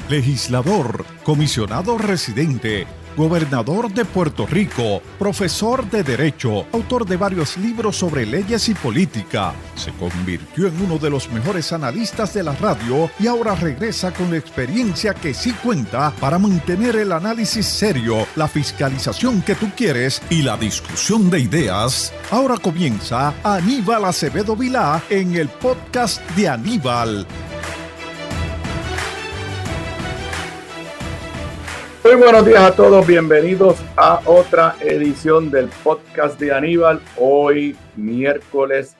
legislador, comisionado residente, gobernador de Puerto Rico, profesor de Derecho, autor de varios libros sobre leyes y política. Se convirtió en uno de los mejores analistas de la radio y ahora regresa con la experiencia que sí cuenta para mantener el análisis serio, la fiscalización que tú quieres y la discusión de ideas. Ahora comienza Aníbal Acevedo Vilá en el podcast de Aníbal. Muy buenos días a todos, bienvenidos a otra edición del podcast de Aníbal. Hoy, miércoles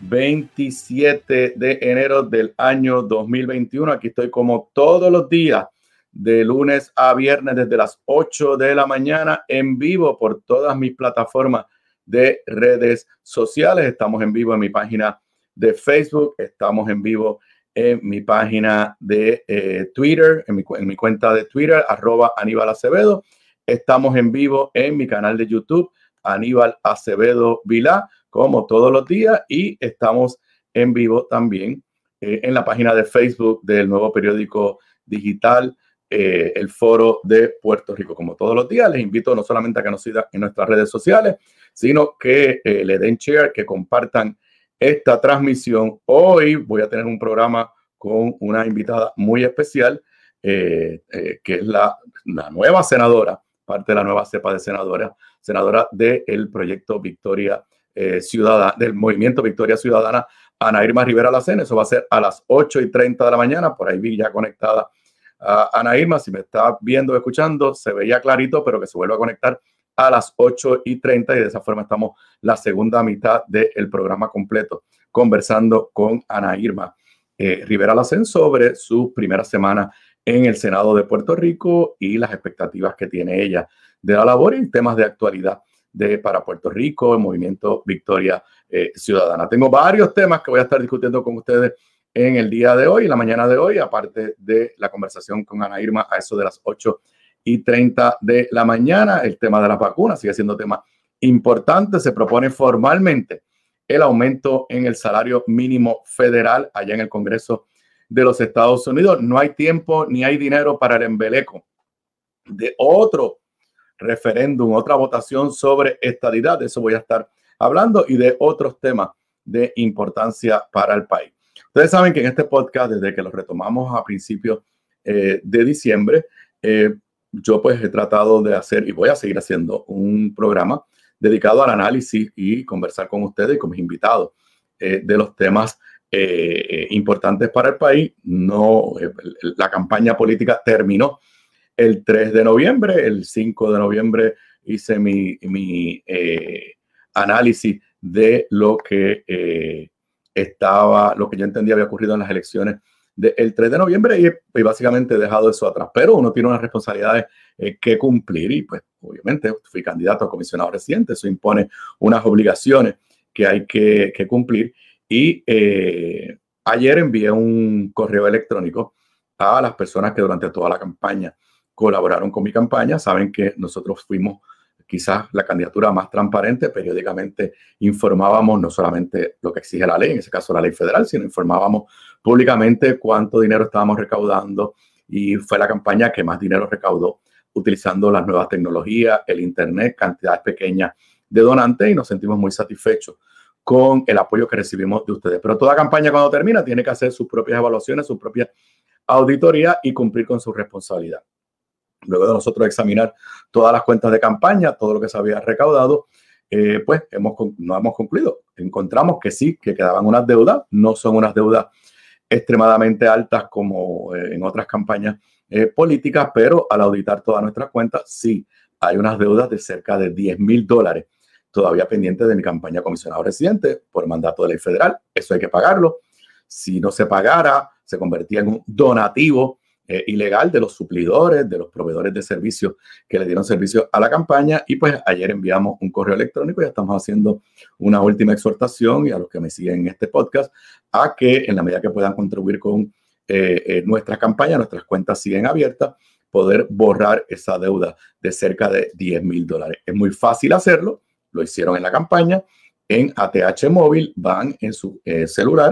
27 de enero del año 2021. Aquí estoy como todos los días, de lunes a viernes, desde las 8 de la mañana, en vivo por todas mis plataformas de redes sociales. Estamos en vivo en mi página de Facebook, estamos en vivo en mi página de Twitter, en mi cuenta de Twitter, @Aníbal Acevedo. Estamos en vivo en mi canal de YouTube, Aníbal Acevedo Vilá, como todos los días. Y estamos en vivo también en la página de Facebook del nuevo periódico digital, El Foro de Puerto Rico. Como todos los días, les invito no solamente a que nos sigan en nuestras redes sociales, sino que le den share, que compartan esta transmisión. Hoy voy a tener un programa con una invitada muy especial, que es la nueva senadora, parte de la nueva cepa de senadora del proyecto Victoria Ciudadana, del movimiento Victoria Ciudadana, Ana Irma Rivera Lacene. Eso va a ser a las 8:30 de la mañana. Por ahí vi ya conectada a Ana Irma. Si me está viendo o escuchando, se veía clarito, pero que se vuelva a conectar a las 8:30, y de esa forma estamos la segunda mitad del programa completo conversando con Ana Irma Rivera Lacene sobre su primera semana en el Senado de Puerto Rico y las expectativas que tiene ella de la labor y temas de actualidad para Puerto Rico, el movimiento Victoria Ciudadana. Tengo varios temas que voy a estar discutiendo con ustedes en el día de hoy, en la mañana de hoy, aparte de la conversación con Ana Irma a eso de las 8:30 de la mañana. El tema de las vacunas sigue siendo tema importante. Se propone formalmente el aumento en el salario mínimo federal allá en el Congreso de los Estados Unidos. No hay tiempo ni hay dinero para el embeleco de otro referéndum, otra votación sobre estadidad. De eso voy a estar hablando y de otros temas de importancia para el país. Ustedes saben que en este podcast, desde que lo retomamos a principios de diciembre, yo pues he tratado de hacer y voy a seguir haciendo un programa dedicado al análisis y conversar con ustedes y con mis invitados de los temas importantes para el país. La campaña política terminó el 3 de noviembre. El 5 de noviembre hice mi análisis de lo que yo entendía había ocurrido en las elecciones del 3 de noviembre y básicamente he dejado eso atrás. Pero uno tiene unas responsabilidades que cumplir y pues obviamente fui candidato a comisionado residente. Eso impone unas obligaciones que hay que cumplir. Y ayer envié un correo electrónico a las personas que durante toda la campaña colaboraron con mi campaña. Saben que nosotros fuimos quizás la candidatura más transparente. Periódicamente informábamos no solamente lo que exige la ley, en ese caso la ley federal, sino informábamos públicamente cuánto dinero estábamos recaudando, y fue la campaña que más dinero recaudó utilizando las nuevas tecnologías, el internet, cantidades pequeñas de donantes, y nos sentimos muy satisfechos con el apoyo que recibimos de ustedes. Pero toda campaña, cuando termina, tiene que hacer sus propias evaluaciones, sus propias auditorías y cumplir con su responsabilidad. Luego de nosotros examinar todas las cuentas de campaña, todo lo que se había recaudado, pues no hemos concluido. Encontramos que sí, que quedaban unas deudas. No son unas deudas extremadamente altas como en otras campañas políticas, pero al auditar todas nuestras cuentas, sí, hay unas deudas de cerca de $10,000 todavía pendientes de mi campaña comisionado residente por mandato de ley federal. Eso hay que pagarlo. Si no se pagara, se convertía en un donativo ilegal de los suplidores, de los proveedores de servicios que le dieron servicio a la campaña. Y pues ayer enviamos un correo electrónico y estamos haciendo una última exhortación, y a los que me siguen en este podcast, a que en la medida que puedan contribuir con nuestra campaña, nuestras cuentas siguen abiertas, poder borrar esa deuda de cerca de $10,000. Es muy fácil hacerlo. Lo hicieron en la campaña, en ATH Móvil, van en su celular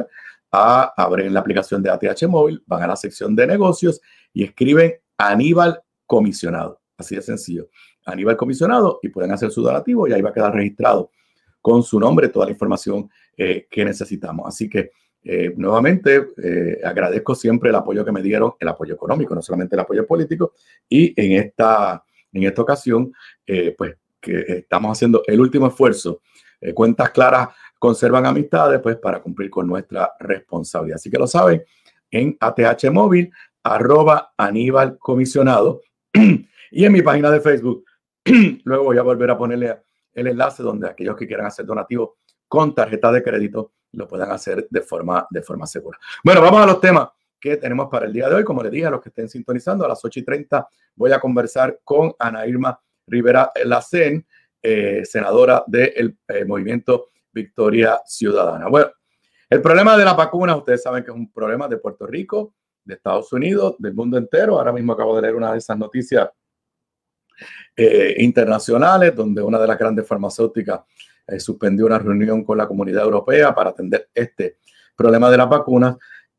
abren la aplicación de ATH Móvil, van a la sección de negocios y escriben Aníbal Comisionado. Así de sencillo. Aníbal Comisionado, y pueden hacer su donativo y ahí va a quedar registrado con su nombre toda la información que necesitamos. Así que nuevamente agradezco siempre el apoyo que me dieron, el apoyo económico, no solamente el apoyo político, y en esta ocasión pues que estamos haciendo el último esfuerzo. Cuentas claras conservan amistades, pues para cumplir con nuestra responsabilidad. Así que lo saben, en ATH Móvil, @Aníbal Comisionado, y en mi página de Facebook. Luego voy a volver a ponerle el enlace donde aquellos que quieran hacer donativos con tarjeta de crédito lo puedan hacer de forma segura. Bueno, vamos a los temas que tenemos para el día de hoy. Como les dije a los que estén sintonizando, a las 8:30 voy a conversar con Ana Irma Rivera Lacén, senadora del Movimiento Victoria Ciudadana. Bueno, el problema de las vacunas, ustedes saben que es un problema de Puerto Rico, de Estados Unidos, del mundo entero. Ahora mismo acabo de leer una de esas noticias internacionales, donde una de las grandes farmacéuticas suspendió una reunión con la Comunidad Europea para atender este problema de las vacunas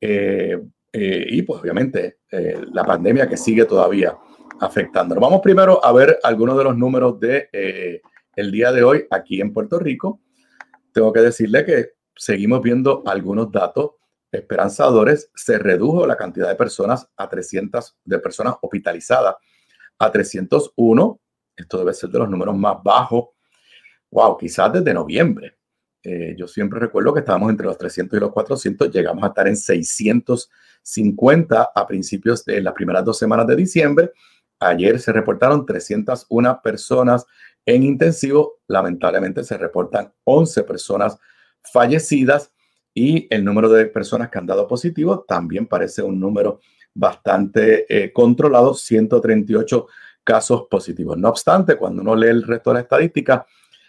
y pues obviamente la pandemia que sigue todavía afectándonos. Vamos primero a ver algunos de los números de el día de hoy aquí en Puerto Rico. Tengo que decirle que seguimos viendo algunos datos esperanzadores. Se redujo la cantidad de personas a 300, de personas hospitalizadas a 301. Esto debe ser de los números más bajos. Wow, quizás desde noviembre. Yo siempre recuerdo que estábamos entre los 300 y los 400. Llegamos a estar en 650 a principios de las primeras 2 semanas de diciembre. Ayer se reportaron 301 personas en intensivo. Lamentablemente se reportan 11 personas fallecidas y el número de personas que han dado positivo también parece un número bastante controlado, 138 casos positivos. No obstante, cuando uno lee el resto de la estadística,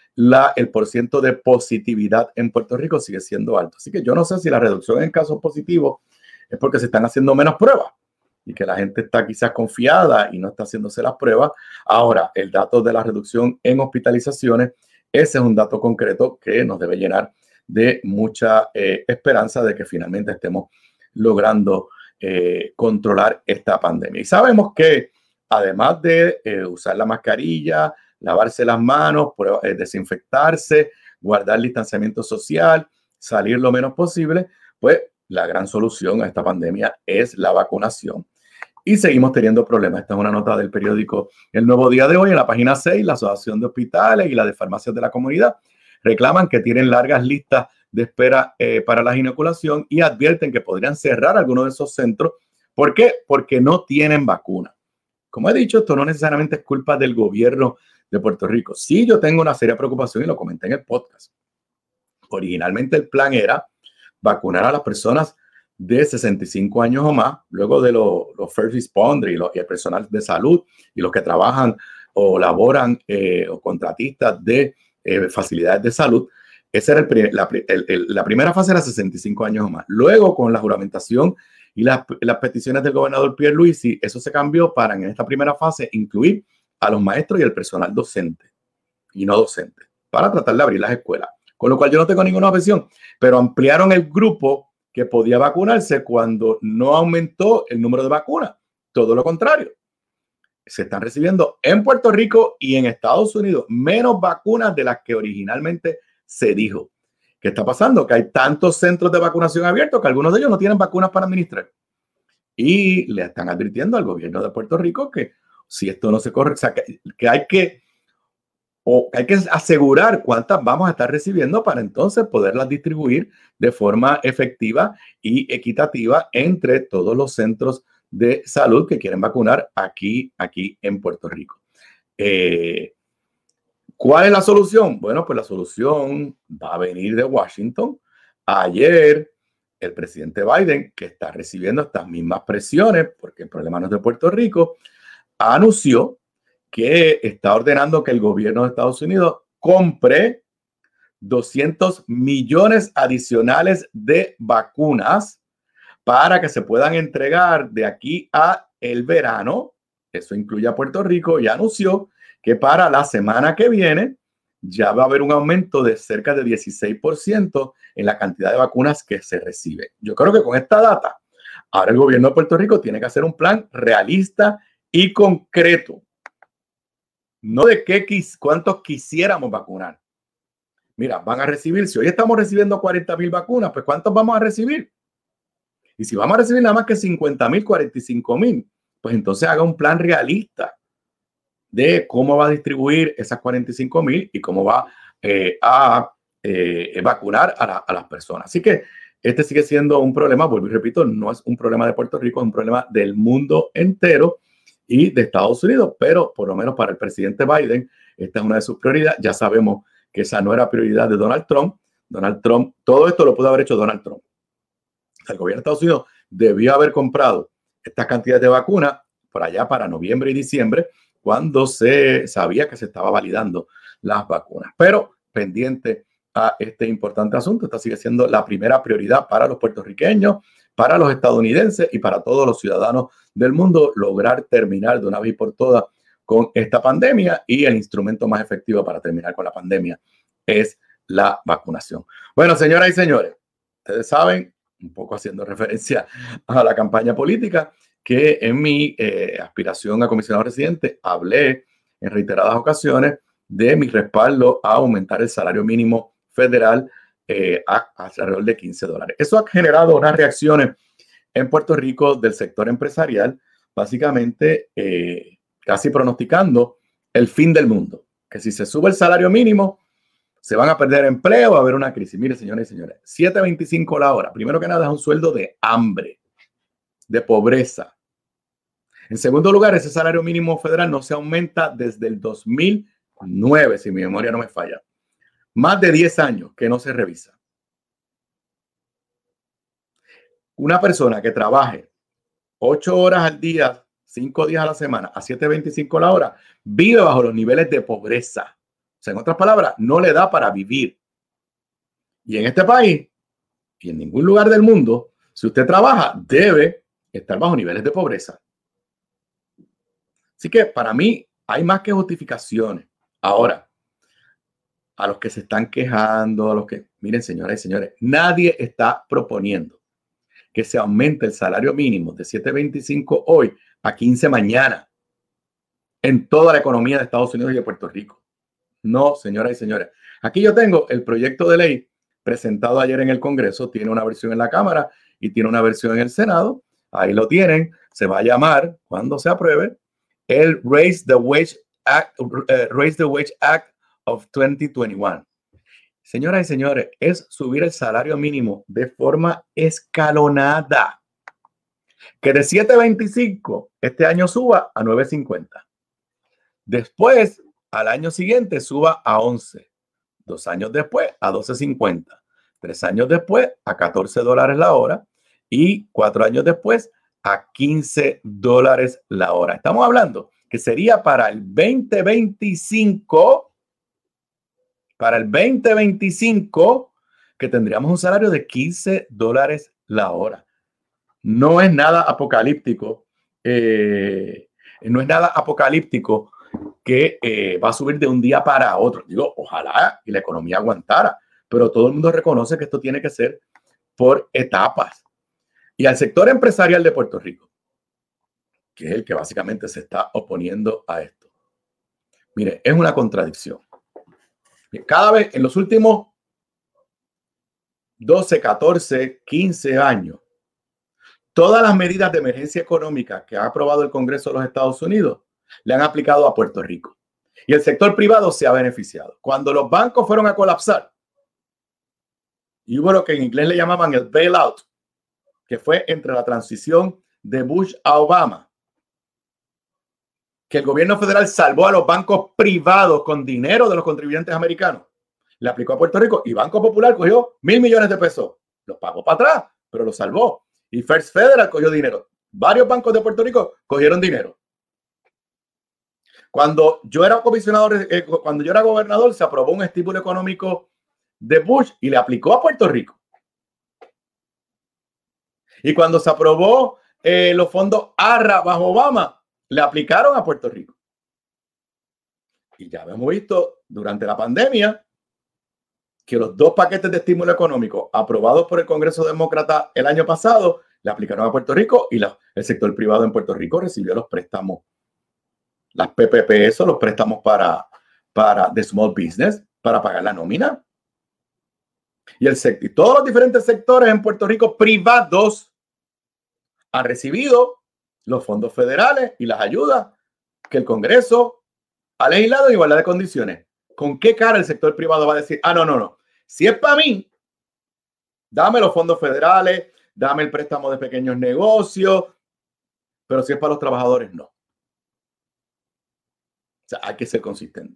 el porciento de positividad en Puerto Rico sigue siendo alto. Así que yo no sé si la reducción en casos positivos es porque se están haciendo menos pruebas y que la gente está quizás confiada y no está haciéndose las pruebas. Ahora, el dato de la reducción en hospitalizaciones, ese es un dato concreto que nos debe llenar de mucha esperanza de que finalmente estemos logrando controlar esta pandemia. Y sabemos que además de usar la mascarilla, lavarse las manos, desinfectarse, guardar el distanciamiento social, salir lo menos posible, pues la gran solución a esta pandemia es la vacunación. Y seguimos teniendo problemas. Esta es una nota del periódico El Nuevo Día de hoy. En la página 6, la Asociación de Hospitales y la de Farmacias de la Comunidad reclaman que tienen largas listas de espera para la inoculación y advierten que podrían cerrar algunos de esos centros. ¿Por qué? Porque no tienen vacuna. Como he dicho, esto no necesariamente es culpa del gobierno de Puerto Rico. Sí, yo tengo una seria preocupación y lo comenté en el podcast. Originalmente el plan era vacunar a las personas de 65 años o más, luego de los first responders y el personal de salud y los que trabajan o laboran o contratistas de facilidades de salud. Esa era la primera fase, era 65 años o más. Luego, con la juramentación y las peticiones del gobernador Pierluisi, eso se cambió para en esta primera fase incluir a los maestros y el personal docente y no docente para tratar de abrir las escuelas. Con lo cual yo no tengo ninguna objeción, pero ampliaron el grupo que podía vacunarse cuando no aumentó el número de vacunas. Todo lo contrario. Se están recibiendo en Puerto Rico y en Estados Unidos menos vacunas de las que originalmente se dijo. ¿Qué está pasando? Que hay tantos centros de vacunación abiertos que algunos de ellos no tienen vacunas para administrar. Y le están advirtiendo al gobierno de Puerto Rico que si esto no se corre, o sea, que hay que asegurar cuántas vamos a estar recibiendo para entonces poderlas distribuir de forma efectiva y equitativa entre todos los centros de salud que quieren vacunar aquí en Puerto Rico. ¿Cuál es la solución? Bueno, pues la solución va a venir de Washington. Ayer, el presidente Biden, que está recibiendo estas mismas presiones, porque el problema no es de Puerto Rico, anunció que está ordenando que el gobierno de Estados Unidos compre 200 millones adicionales de vacunas para que se puedan entregar de aquí a el verano. Eso incluye a Puerto Rico, y anunció que para la semana que viene ya va a haber un aumento de cerca de 16% en la cantidad de vacunas que se recibe. Yo creo que con esta data, ahora el gobierno de Puerto Rico tiene que hacer un plan realista y concreto. No de cuántos quisiéramos vacunar. Mira, van a recibir, si hoy estamos recibiendo 40,000 vacunas, pues ¿cuántos vamos a recibir? Y si vamos a recibir nada más que 50,000, 45,000, pues entonces haga un plan realista de cómo va a distribuir esas 45,000 y cómo va a vacunar a las personas. Así que este sigue siendo un problema, vuelvo y repito, no es un problema de Puerto Rico, es un problema del mundo entero y de Estados Unidos, pero por lo menos para el presidente Biden, esta es una de sus prioridades. Ya sabemos que esa no era prioridad de Donald Trump. Donald Trump, todo esto lo pudo haber hecho Donald Trump. O sea, el gobierno de Estados Unidos debió haber comprado estas cantidades de vacunas por allá para noviembre y diciembre, cuando se sabía que se estaba validando las vacunas. Pero pendiente a este importante asunto, esta sigue siendo la primera prioridad para los puertorriqueños, para los estadounidenses y para todos los ciudadanos del mundo, lograr terminar de una vez por todas con esta pandemia, y el instrumento más efectivo para terminar con la pandemia es la vacunación. Bueno, señoras y señores, ustedes saben, un poco haciendo referencia a la campaña política, que en mi aspiración a comisionado residente hablé en reiteradas ocasiones de mi respaldo a aumentar el salario mínimo federal a alrededor de $15. Eso ha generado unas reacciones en Puerto Rico del sector empresarial, básicamente casi pronosticando el fin del mundo, que si se sube el salario mínimo se van a perder empleo, va a haber una crisis. Mire, señores y señores, $7.25 la hora. Primero que nada, es un sueldo de hambre, de pobreza. En segundo lugar, ese salario mínimo federal no se aumenta desde el 2009, si mi memoria no me falla. Más de 10 años que no se revisa. Una persona que trabaje 8 horas al día, 5 días a la semana, a $7.25 la hora, vive bajo los niveles de pobreza. O sea, en otras palabras, no le da para vivir. Y en este país, y en ningún lugar del mundo, si usted trabaja, debe estar bajo niveles de pobreza. Así que para mí hay más que justificaciones. Ahora, a los que se están quejando, a los que, miren, señoras y señores, nadie está proponiendo que se aumente el salario mínimo de $7.25 hoy a $15 mañana en toda la economía de Estados Unidos y de Puerto Rico. No, señoras y señores. Aquí yo tengo el proyecto de ley presentado ayer en el Congreso. Tiene una versión en la Cámara y tiene una versión en el Senado. Ahí lo tienen. Se va a llamar, cuando se apruebe, el Raise the Wage Act of 2021. Señoras y señores, es subir el salario mínimo de forma escalonada. Que de $7.25 este año suba a $9.50. Después, al año siguiente, suba a 11. 2 años después, a $12.50. 3 años después, a $14 la hora. Y 4 años después, a $15 la hora. Estamos hablando que sería para el 2025. Para el 2025, que tendríamos un salario de $15 la hora. No es nada apocalíptico. No es nada apocalíptico que va a subir de un día para otro. Digo, ojalá y la economía aguantara, pero todo el mundo reconoce que esto tiene que ser por etapas. Y al sector empresarial de Puerto Rico, que es el que básicamente se está oponiendo a esto. Mire, es una contradicción. Cada vez en los últimos 12, 14, 15 años, todas las medidas de emergencia económica que ha aprobado el Congreso de los Estados Unidos le han aplicado a Puerto Rico. Y el sector privado se ha beneficiado. Cuando los bancos fueron a colapsar, y hubo lo que en inglés le llamaban el bailout, que fue entre la transición de Bush a Obama, que el gobierno federal salvó a los bancos privados con dinero de los contribuyentes americanos, le aplicó a Puerto Rico, y Banco Popular cogió $1,000 millones de pesos. Los pagó para atrás, pero los salvó. Y First Federal cogió dinero. Varios bancos de Puerto Rico cogieron dinero. Cuando yo era comisionado, cuando yo era gobernador, se aprobó un estímulo económico de Bush y le aplicó a Puerto Rico. Y cuando se aprobó los fondos ARRA bajo Obama, le aplicaron a Puerto Rico. Y ya hemos visto durante la pandemia que los 2 paquetes de estímulo económico aprobados por el Congreso Demócrata el año pasado le aplicaron a Puerto Rico y el sector privado en Puerto Rico recibió los préstamos, las PPP, eso, los préstamos para de small business, para pagar la nómina. Y todos los diferentes sectores en Puerto Rico privados han recibido los fondos federales y las ayudas que el Congreso ha legislado en igualdad de condiciones. ¿Con qué cara el sector privado va a decir, no, si es para mí, dame los fondos federales, dame el préstamo de pequeños negocios, pero si es para los trabajadores, no? O sea, hay que ser consistente.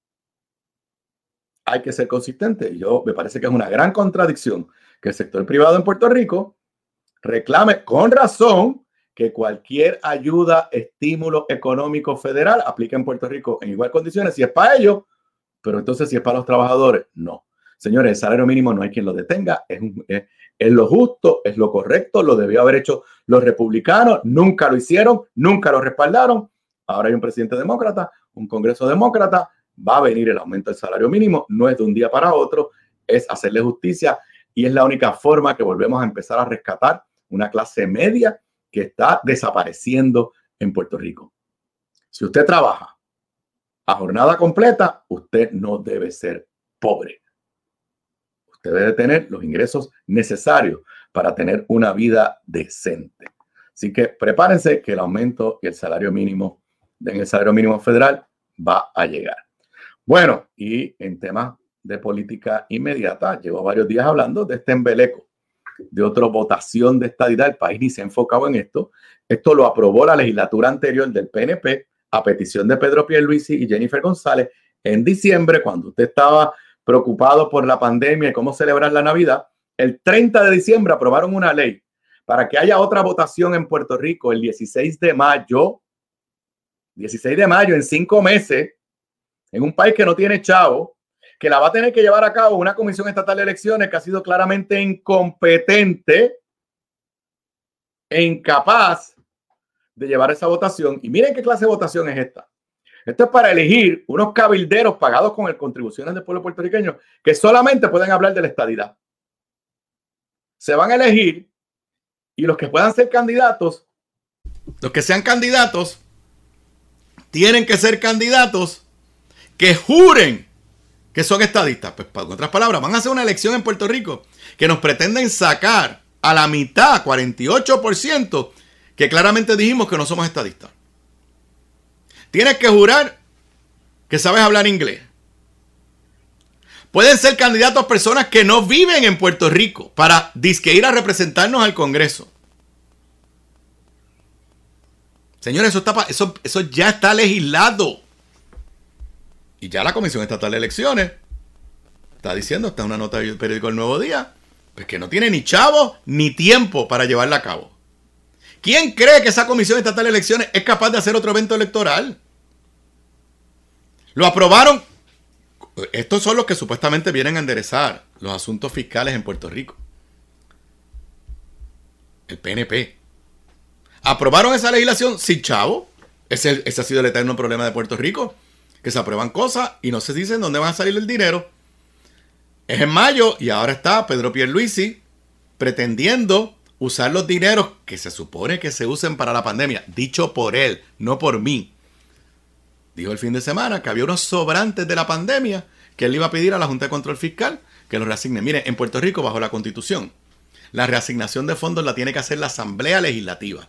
Hay que ser consistente. Y me parece que es una gran contradicción que el sector privado en Puerto Rico reclame con razón que cualquier ayuda, estímulo económico federal aplique en Puerto Rico en igual condiciones si es para ellos, pero entonces si es para los trabajadores, no. Señores, el salario mínimo no hay quien lo detenga, es lo justo, es lo correcto, lo debió haber hecho los republicanos, nunca lo hicieron, nunca lo respaldaron. Ahora hay un presidente demócrata, un Congreso demócrata, va a venir el aumento del salario mínimo, no es de un día para otro, es hacerle justicia y es la única forma que volvemos a empezar a rescatar una clase media que está desapareciendo en Puerto Rico. Si usted trabaja a jornada completa, usted no debe ser pobre. Usted debe tener los ingresos necesarios para tener una vida decente. Así que prepárense que el aumento y el salario mínimo federal va a llegar. Bueno, y en temas de política inmediata, llevo varios días hablando de este embeleco, de otra votación de estadidad. El país ni se ha enfocado en esto. Esto lo aprobó la legislatura anterior del PNP a petición de Pedro Pierluisi y Jennifer González en diciembre, cuando usted estaba preocupado por la pandemia y cómo celebrar la Navidad. El 30 de diciembre aprobaron una ley para que haya otra votación en Puerto Rico el 16 de mayo, en 5 meses, en un país que no tiene chavo, que la va a tener que llevar a cabo una comisión estatal de elecciones que ha sido claramente incompetente e incapaz de llevar esa votación. Y miren qué clase de votación es esta. Esto es para elegir unos cabilderos pagados con contribuciones del pueblo puertorriqueño que solamente pueden hablar de la estadidad. Se van a elegir y los que puedan ser candidatos, los que sean candidatos, tienen que ser candidatos que juren que son estadistas. Pues, en otras palabras, van a hacer una elección en Puerto Rico que nos pretenden sacar a la mitad, 48%, que claramente dijimos que no somos estadistas. Tienes que jurar que sabes hablar inglés. Pueden ser candidatos personas que no viven en Puerto Rico para disque ir a representarnos al Congreso. Señores, eso ya está legislado. Y ya la Comisión Estatal de Elecciones está diciendo, está en una nota del periódico El Nuevo Día, pues que no tiene ni chavo ni tiempo para llevarla a cabo. ¿Quién cree que esa Comisión Estatal de Elecciones es capaz de hacer otro evento electoral? Lo aprobaron. Estos son los que supuestamente vienen a enderezar los asuntos fiscales en Puerto Rico. El PNP. Aprobaron esa legislación sin chavo. Ese ha sido el eterno problema de Puerto Rico. Que se aprueban cosas y no se dicen dónde va a salir el dinero. Es en mayo y ahora está Pedro Pierluisi pretendiendo usar los dineros que se supone que se usen para la pandemia. Dicho por él, no por mí. Dijo el fin de semana que había unos sobrantes de la pandemia que él iba a pedir a la Junta de Control Fiscal que los reasigne. Mire, en Puerto Rico, bajo la Constitución, la reasignación de fondos la tiene que hacer la Asamblea Legislativa.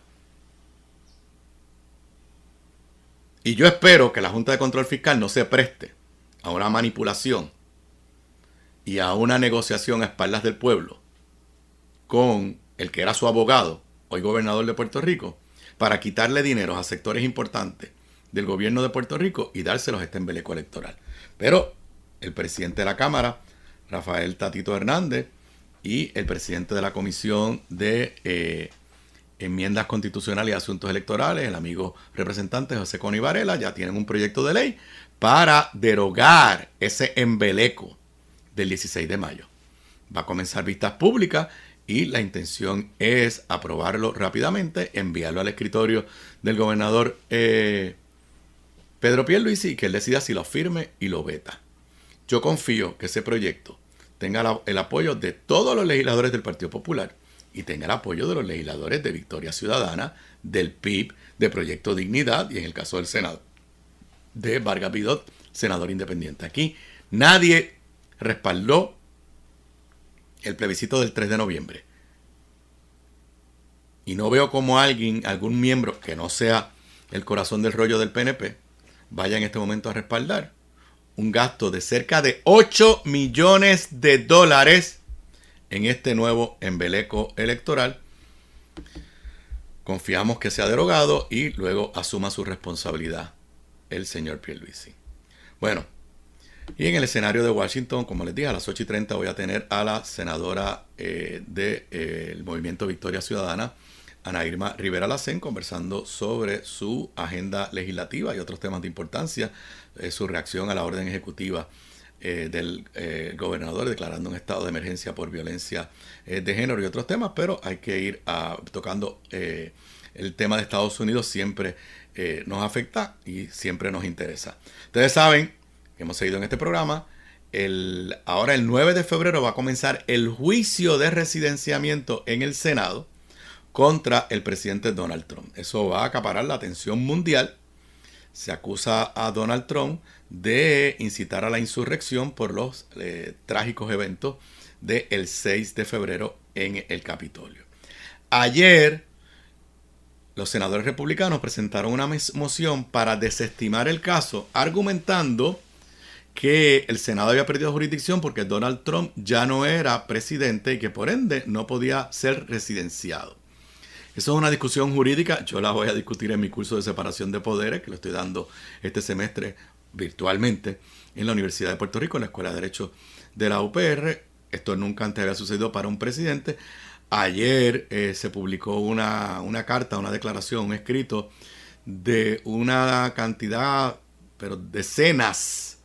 Y yo espero que la Junta de Control Fiscal no se preste a una manipulación y a una negociación a espaldas del pueblo con el que era su abogado, hoy gobernador de Puerto Rico, para quitarle dinero a sectores importantes del gobierno de Puerto Rico y dárselos a este embeleco electoral. Pero el presidente de la Cámara, Rafael Tatito Hernández, y el presidente de la Comisión de Enmiendas Constitucionales y Asuntos Electorales, el amigo representante José Coni Varela, ya tienen un proyecto de ley para derogar ese embeleco del 16 de mayo. Va a comenzar vistas públicas y la intención es aprobarlo rápidamente, enviarlo al escritorio del gobernador Pedro Pierluisi y que él decida si lo firme y lo veta. Yo confío que ese proyecto tenga el apoyo de todos los legisladores del Partido Popular y tenga el apoyo de los legisladores de Victoria Ciudadana, del PIB, de Proyecto Dignidad y en el caso del Senado, de Vargas Vidot, senador independiente. Aquí nadie respaldó el plebiscito del 3 de noviembre. Y no veo cómo algún miembro que no sea el corazón del rollo del PNP, vaya en este momento a respaldar un gasto de cerca de $8 millones en este nuevo embeleco electoral. Confiamos que sea derogado y luego asuma su responsabilidad el señor Pierluisi. Bueno, y en el escenario de Washington, como les dije, a las 8:30 voy a tener a la senadora del Movimiento Victoria Ciudadana, Ana Irma Rivera Lacén, conversando sobre su agenda legislativa y otros temas de importancia, su reacción a la orden ejecutiva del gobernador declarando un estado de emergencia por violencia de género y otros temas, pero hay que ir tocando el tema de Estados Unidos, siempre nos afecta y siempre nos interesa. Ustedes saben que hemos seguido en este programa, ahora el 9 de febrero va a comenzar el juicio de residenciamiento en el Senado contra el presidente Donald Trump. Eso va a acaparar la atención mundial. Se acusa a Donald Trump de incitar a la insurrección por los trágicos eventos del 6 de febrero en el Capitolio. Ayer, los senadores republicanos presentaron una moción para desestimar el caso, argumentando que el Senado había perdido jurisdicción porque Donald Trump ya no era presidente y que por ende no podía ser residenciado. Eso es una discusión jurídica, yo la voy a discutir en mi curso de separación de poderes, que lo estoy dando este semestre virtualmente en la Universidad de Puerto Rico, en la Escuela de Derecho de la UPR. Esto nunca antes había sucedido para un presidente. Ayer se publicó una carta, una declaración, un escrito de una cantidad, pero decenas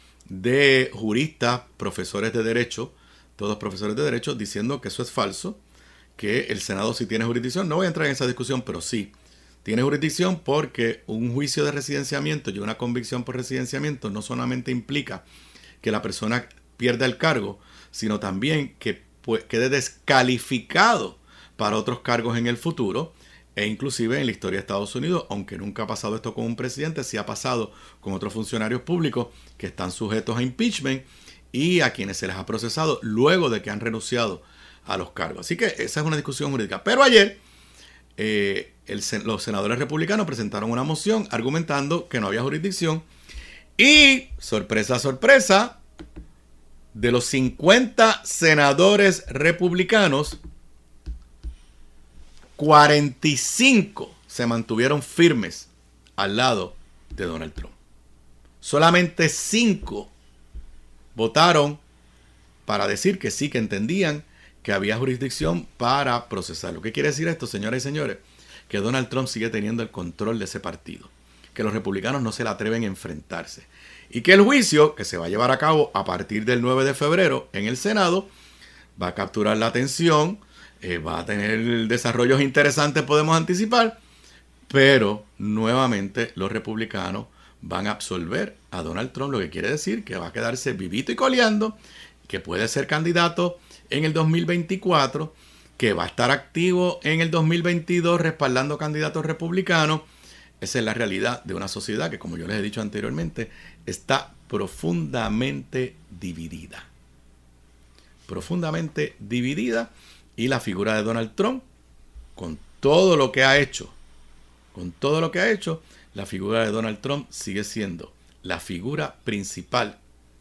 de juristas, profesores de derecho, todos profesores de derecho, diciendo que eso es falso, que el Senado sí tiene jurisdicción. No voy a entrar en esa discusión, pero sí tiene jurisdicción porque un juicio de residenciamiento y una convicción por residenciamiento no solamente implica que la persona pierda el cargo, sino también que quede descalificado para otros cargos en el futuro e inclusive en la historia de Estados Unidos, aunque nunca ha pasado esto con un presidente, sí ha pasado con otros funcionarios públicos que están sujetos a impeachment y a quienes se les ha procesado luego de que han renunciado a los cargos. Así que esa es una discusión jurídica. Pero ayer los senadores republicanos presentaron una moción argumentando que no había jurisdicción y, sorpresa, sorpresa, de los 50 senadores republicanos, 45 se mantuvieron firmes al lado de Donald Trump. Solamente 5 votaron para decir que sí, que entendían que había jurisdicción para procesarlo. ¿Qué quiere decir esto, señoras y señores? Que Donald Trump sigue teniendo el control de ese partido, que los republicanos no se le atreven a enfrentarse y que el juicio que se va a llevar a cabo a partir del 9 de febrero en el Senado va a capturar la atención, va a tener desarrollos interesantes, podemos anticipar, pero nuevamente los republicanos van a absolver a Donald Trump, lo que quiere decir que va a quedarse vivito y coleando, que puede ser candidato en el 2024, que va a estar activo en el 2022 respaldando candidatos republicanos. Esa es la realidad de una sociedad que, como yo les he dicho anteriormente, está profundamente dividida. Profundamente dividida, y la figura de Donald Trump, con todo lo que ha hecho, la figura de Donald Trump sigue siendo la figura principal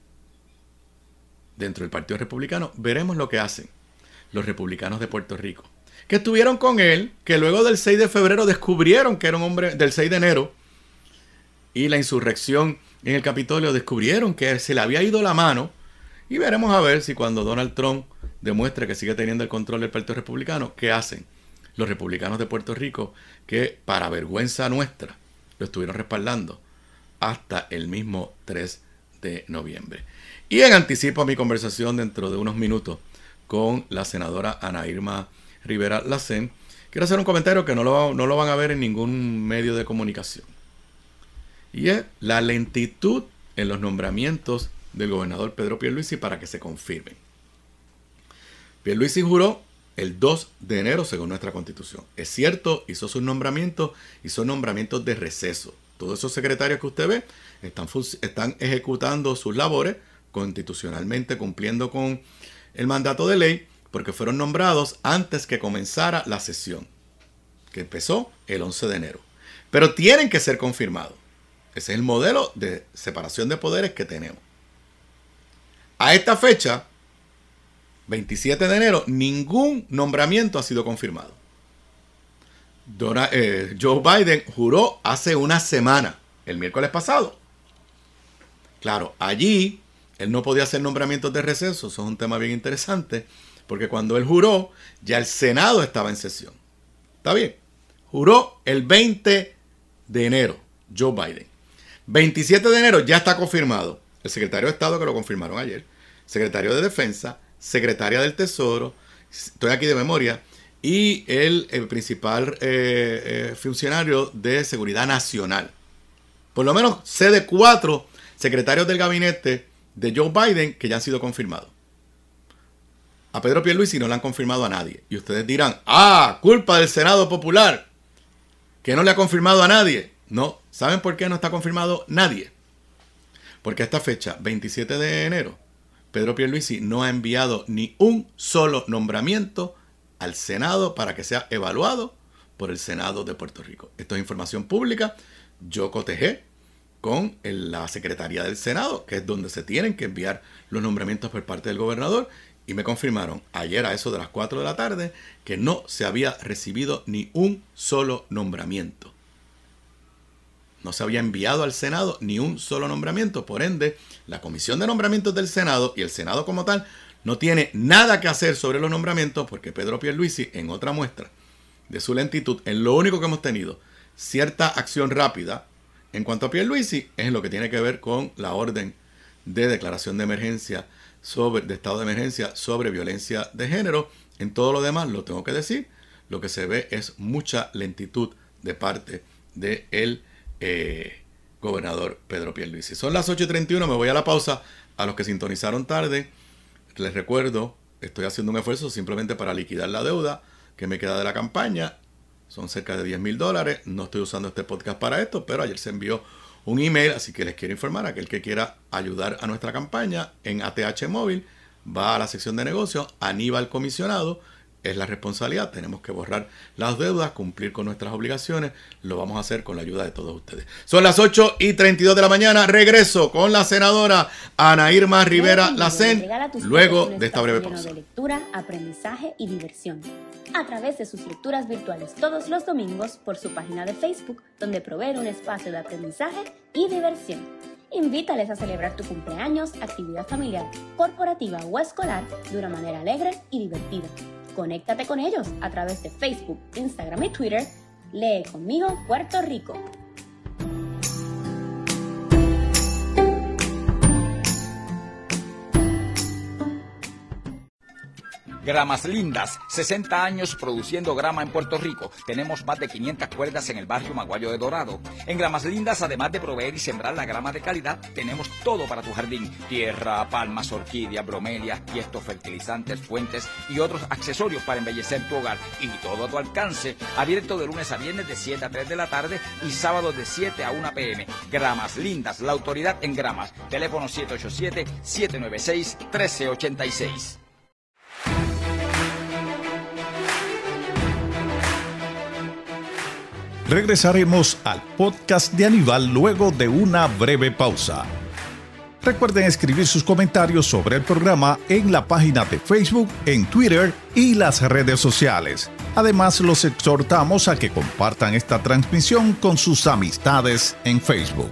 dentro del Partido Republicano. Veremos lo que hacen los republicanos de Puerto Rico, que estuvieron con él, que luego del 6 de febrero descubrieron que era un hombre, del 6 de enero, y la insurrección en el Capitolio, descubrieron que se le había ido la mano, y veremos a ver si cuando Donald Trump demuestre que sigue teniendo el control del Partido Republicano, ¿qué hacen los republicanos de Puerto Rico, que para vergüenza nuestra lo estuvieron respaldando hasta el mismo 3 de noviembre? Y en anticipo a mi conversación dentro de unos minutos con la senadora Ana Irma Rivera Lacén, quiero hacer un comentario que no lo van a ver en ningún medio de comunicación. Y es la lentitud en los nombramientos del gobernador Pedro Pierluisi para que se confirmen. Pierluisi juró el 2 de enero según nuestra Constitución. Es cierto, hizo sus nombramientos y son nombramientos de receso. Todos esos secretarios que usted ve están ejecutando sus labores constitucionalmente, cumpliendo con el mandato de ley, porque fueron nombrados antes que comenzara la sesión, que empezó el 11 de enero. Pero tienen que ser confirmados. Ese es el modelo de separación de poderes que tenemos. A esta fecha, 27 de enero, ningún nombramiento ha sido confirmado. Joe Biden juró hace una semana, el miércoles pasado. Claro, allí él no podía hacer nombramientos de receso. Eso es un tema bien interesante, porque cuando él juró, ya el Senado estaba en sesión. ¿Está bien? Juró el 20 de enero, Joe Biden. 27 de enero ya está confirmado. El secretario de Estado, que lo confirmaron ayer, secretario de Defensa, secretaria del Tesoro, estoy aquí de memoria, y el principal funcionario de Seguridad Nacional. Por lo menos sé de 4 secretarios del gabinete de Joe Biden que ya han sido confirmados. A Pedro Pierluisi no le han confirmado a nadie. Y ustedes dirán, culpa del Senado Popular, que no le ha confirmado a nadie. No, ¿saben por qué no está confirmado nadie? Porque a esta fecha, 27 de enero, Pedro Pierluisi no ha enviado ni un solo nombramiento al Senado para que sea evaluado por el Senado de Puerto Rico. Esto es información pública. Yo cotejé con la Secretaría del Senado, que es donde se tienen que enviar los nombramientos por parte del gobernador, y me confirmaron ayer a eso de las 4 de la tarde que no se había recibido ni un solo nombramiento. No se había enviado al Senado ni un solo nombramiento. Por ende, la Comisión de Nombramientos del Senado y el Senado como tal no tiene nada que hacer sobre los nombramientos, porque Pedro Pierluisi, en otra muestra de su lentitud, en lo único que hemos tenido cierta acción rápida en cuanto a Pierluisi, es en lo que tiene que ver con la orden de declaración de emergencia de estado de emergencia sobre violencia de género. En todo lo demás, lo tengo que decir, lo que se ve es mucha lentitud de parte del gobernador Pedro Pierluisi. Son las 8:31, me voy a la pausa. A los que sintonizaron tarde, les recuerdo, estoy haciendo un esfuerzo simplemente para liquidar la deuda que me queda de la campaña. Son cerca de $10,000. No estoy usando este podcast para esto, pero ayer se envió un email, así que les quiero informar a aquel que quiera ayudar a nuestra campaña en ATH Móvil. Va a la sección de negocios, Aníbal Comisionado. Es la responsabilidad, tenemos que borrar las deudas, cumplir con nuestras obligaciones. Lo vamos a hacer con la ayuda de todos ustedes. Son las 8:32 de la mañana. Regreso con la senadora Ana Irma Rivera Lacén, luego de esta breve pausa. De lectura, aprendizaje y diversión. A través de sus lecturas virtuales todos los domingos por su página de Facebook, donde provee un espacio de aprendizaje y diversión. Invítales a celebrar tu cumpleaños, actividad familiar, corporativa o escolar de una manera alegre y divertida. Conéctate con ellos a través de Facebook, Instagram y Twitter. Lee conmigo Puerto Rico. Gramas Lindas, 60 años produciendo grama en Puerto Rico. Tenemos más de 500 cuerdas en el barrio Maguayo de Dorado. En Gramas Lindas, además de proveer y sembrar la grama de calidad, tenemos todo para tu jardín. Tierra, palmas, orquídeas, bromelias, tiestos, fertilizantes, fuentes y otros accesorios para embellecer tu hogar. Y todo a tu alcance. Abierto de lunes a viernes de 7 a 3 de la tarde y sábados de 7 a 1 p.m. Gramas Lindas, la autoridad en gramas. Teléfono 787-796-1386. Regresaremos al podcast de Aníbal luego de una breve pausa. Recuerden escribir sus comentarios sobre el programa en la página de Facebook, en Twitter y las redes sociales. Además, los exhortamos a que compartan esta transmisión con sus amistades en Facebook.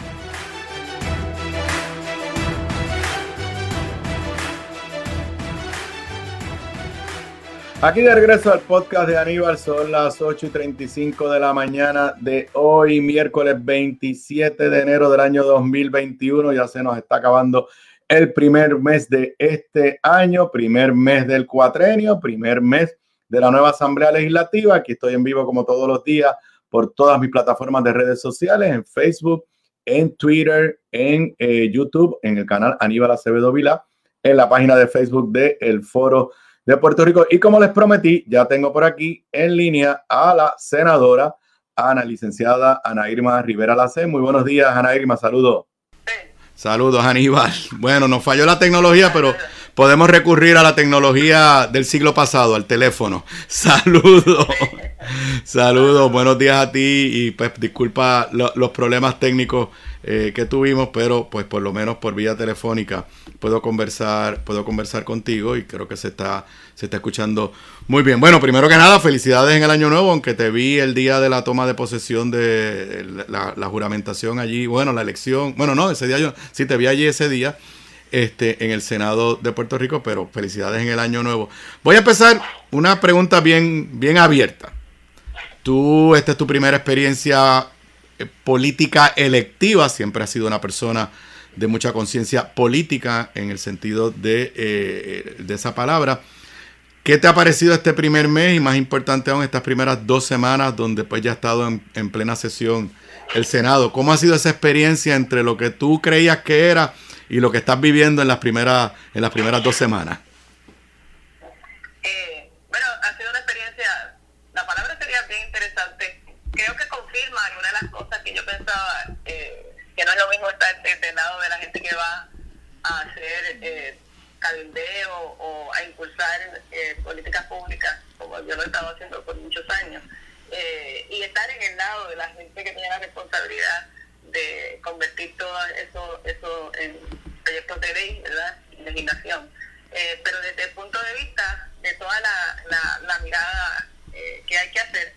Aquí de regreso al podcast de Aníbal, son las 8:35 de la mañana de hoy, miércoles 27 de enero del año 2021. Ya se nos está acabando el primer mes de este año, primer mes del cuatrenio, primer mes de la nueva Asamblea Legislativa. Aquí estoy en vivo como todos los días por todas mis plataformas de redes sociales, en Facebook, en Twitter, en YouTube, en el canal Aníbal Acevedo Vilá, en la página de Facebook de El Foro de Puerto Rico. Y como les prometí, ya tengo por aquí en línea a la senadora, licenciada Ana Irma Rivera Lacé. Muy buenos días, Ana Irma, saludos. Saludos, Aníbal. Bueno, nos falló la tecnología, pero podemos recurrir a la tecnología del siglo pasado, al teléfono. Saludos. Saludos, buenos días a ti y pues disculpa los problemas técnicos que tuvimos, pero pues por lo menos por vía telefónica puedo conversar contigo y creo que se está escuchando muy bien. Bueno, primero que nada, felicidades en el año nuevo, aunque te vi el día de la toma de posesión de la juramentación allí, bueno, la elección, bueno, no, ese día yo sí te vi allí ese día en el Senado de Puerto Rico, pero felicidades en el año nuevo. Voy a empezar una pregunta bien abierta. Esta es tu primera experiencia política electiva, siempre has sido una persona de mucha conciencia política en el sentido de esa palabra. ¿Qué te ha parecido este primer mes y, más importante aún, estas primeras 2 semanas donde pues ya ha estado en plena sesión el Senado? ¿Cómo ha sido esa experiencia entre lo que tú creías que era y lo que estás viviendo en las primeras 2 semanas? Bueno, ha sido una experiencia, la palabra sería bien interesante. Creo que confirma alguna de las cosas que yo pensaba, que no es lo mismo estar del lado de la gente que va a hacer cabildeo o a impulsar políticas públicas, como yo lo he estado haciendo por muchos años, y estar en el lado de la gente que tiene la responsabilidad de convertir todo eso en proyectos de ley, ¿verdad? En legislación. Pero desde el punto de vista de toda la mirada que hay que hacer,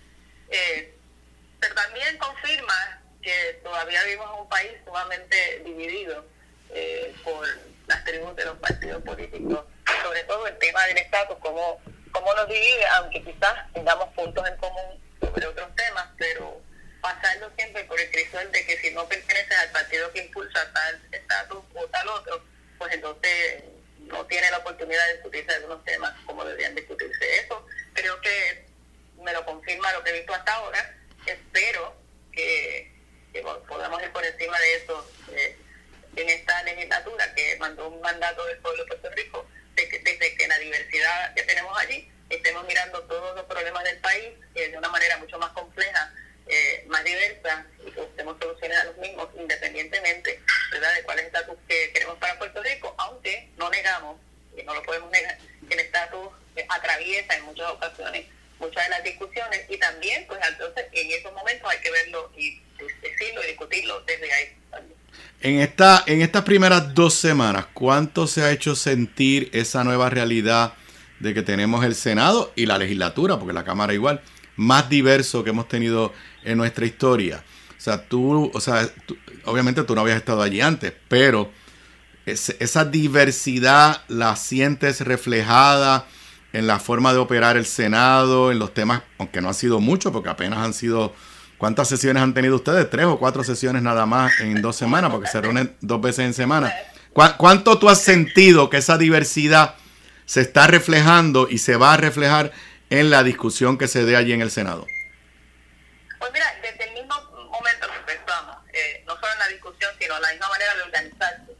pero también confirma que todavía vivimos en un país sumamente dividido por las tribus de los partidos políticos, sobre todo el tema del estatus, cómo nos divide, aunque quizás tengamos puntos en común sobre otros temas, pero pasarlo siempre por el crisol de que si no perteneces al partido que impulsa tal estatus o tal otro, pues entonces no tiene la oportunidad de discutirse algunos temas como deberían discutirse. Eso creo que me lo confirma lo que he visto hasta ahora. Espero que podamos ir por encima de eso en esta legislatura, que mandó un mandato del pueblo de Puerto Rico, desde que la diversidad que tenemos allí estemos mirando todos los problemas del país de una manera mucho más compleja, más diversa, y que busquemos soluciones a los mismos independientemente, ¿verdad?, de cuál es el estatus que queremos para Puerto Rico, aunque no negamos, y no lo podemos negar, que el estatus atraviesa en muchas ocasiones muchas de las discusiones, y también pues entonces en esos momentos hay que verlo y decirlo y discutirlo desde ahí también. En estas primeras 2 semanas, ¿cuánto se ha hecho sentir esa nueva realidad de que tenemos el Senado y la legislatura, porque la Cámara igual, más diverso que hemos tenido en nuestra historia? O sea, obviamente tú no habías estado allí antes, pero esa diversidad la sientes reflejada en la forma de operar el Senado, en los temas, aunque no han sido muchos, porque apenas han sido... ¿Cuántas sesiones han tenido ustedes? 3 o 4 sesiones nada más en 2 semanas, porque se reúnen 2 veces en semana. ¿Cuánto tú has sentido que esa diversidad se está reflejando y se va a reflejar en la discusión que se dé allí en el Senado? Pues mira, desde el mismo momento que empezamos, no solo en la discusión, sino en la misma manera de organizarse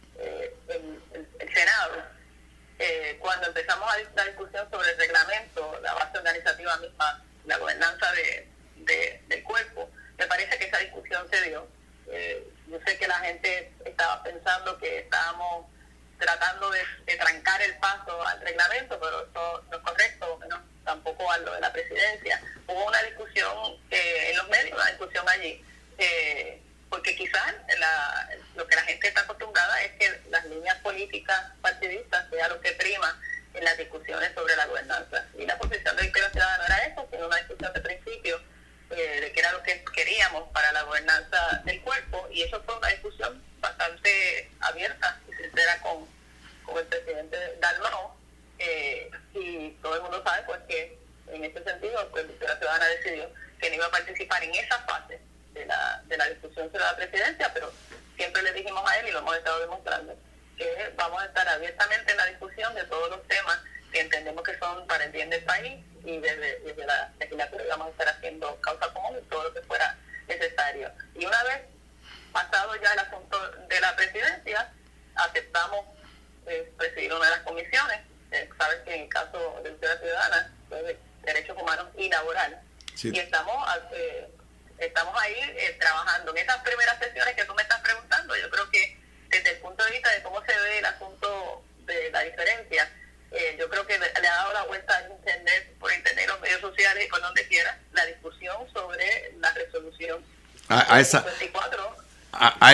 el Senado, cuando empezamos la discusión sobre el reglamento, la base organizativa misma, la gobernanza del cuerpo, me parece que esa discusión se dio. Yo sé que la gente estaba pensando que estábamos tratando de trancar el paso al reglamento, pero eso no es correcto, menos tampoco a lo de la presidencia. Hubo una discusión en los medios, una discusión allí, porque quizás lo que la gente está acostumbrada es que las líneas políticas partidistas sea lo que prima en las discusiones sobre la gobernanza. Y la posición de Victoria Ciudadana no era eso, sino una discusión de principio de qué era lo que queríamos para la gobernanza del cuerpo, y eso fue una discusión bastante abierta y sincera con el presidente Dalmau, y todo el mundo sabe pues que en ese sentido pues Victoria Ciudadana decidió que no iba a participar en esa fase de la discusión sobre la presidencia, pero siempre le dijimos a él, y lo hemos estado demostrando, que vamos a estar abiertamente en la discusión de todos los temas que entendemos que son para el bien del país, y desde la legislatura vamos a estar haciendo causa común y todo lo que fuera necesario. Y una vez pasado ya el asunto de la presidencia, aceptamos presidir una de las comisiones. Sabes que en el caso de Ciudad Ciudadana, de Derechos Humanos y Laboral, sí. Y estamos ahí trabajando. En esas primeras sesiones que tú me estás preguntando, yo creo que desde el punto de vista de cómo se ve el asunto de la diferencia, yo creo que le ha dado la vuelta al internet, por internet, los medios sociales y por donde quiera, la discusión sobre la resolución a esa 54. A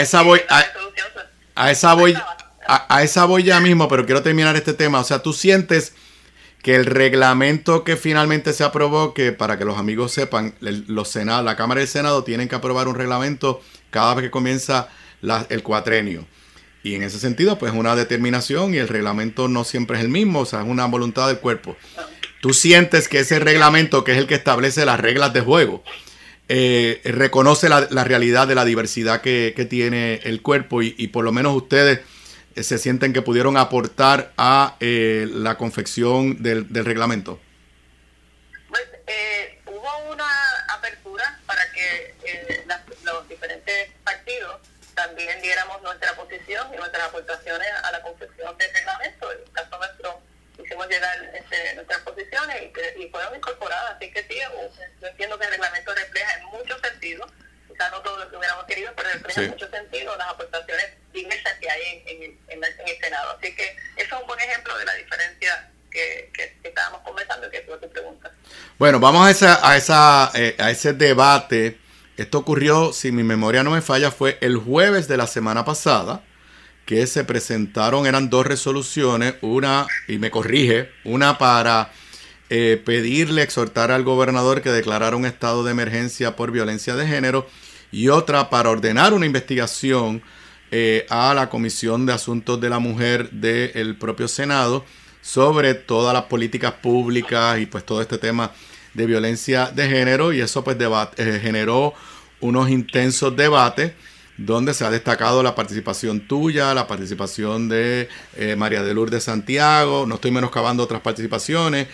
esa voy ya mismo, pero quiero terminar este tema. O sea, tú sientes que el reglamento que finalmente se aprobó, que para que los amigos sepan, la Cámara y el Senado tienen que aprobar un reglamento cada vez que comienza el cuatrenio. Y en ese sentido, pues es una determinación y el reglamento no siempre es el mismo, o sea, es una voluntad del cuerpo. ¿Tú sientes que ese reglamento, que es el que establece las reglas de juego, reconoce la realidad de la diversidad que tiene el cuerpo y por lo menos ustedes se sienten que pudieron aportar a la confección del reglamento? Pues hubo una apertura para que los diferentes partidos también diéramos nuestra posición y nuestras aportaciones a la confección del reglamento. En el caso nuestro hicimos llegar nuestras posiciones y fueron incorporadas, así que sí, yo entiendo que el reglamento refleja en muchos sentidos, quizás no todo lo que hubiéramos querido, pero refleja en muchos sentidos las aportaciones diversas que hay en el Senado. Así que eso es un buen ejemplo de la diferencia que estábamos conversando, que es lo que preguntas. Bueno, vamos a ese debate. Esto ocurrió, si mi memoria no me falla, fue el jueves de la semana pasada, que se presentaron, eran 2 resoluciones, una, y me corrige, una para pedirle, exhortar al gobernador que declarara un estado de emergencia por violencia de género, y otra para ordenar una investigación a la Comisión de Asuntos de la Mujer del propio Senado sobre todas las políticas públicas y pues todo este tema de violencia de género, y eso pues generó unos intensos debates donde se ha destacado la participación tuya, la participación de María de Lourdes Santiago, no estoy menoscabando otras participaciones,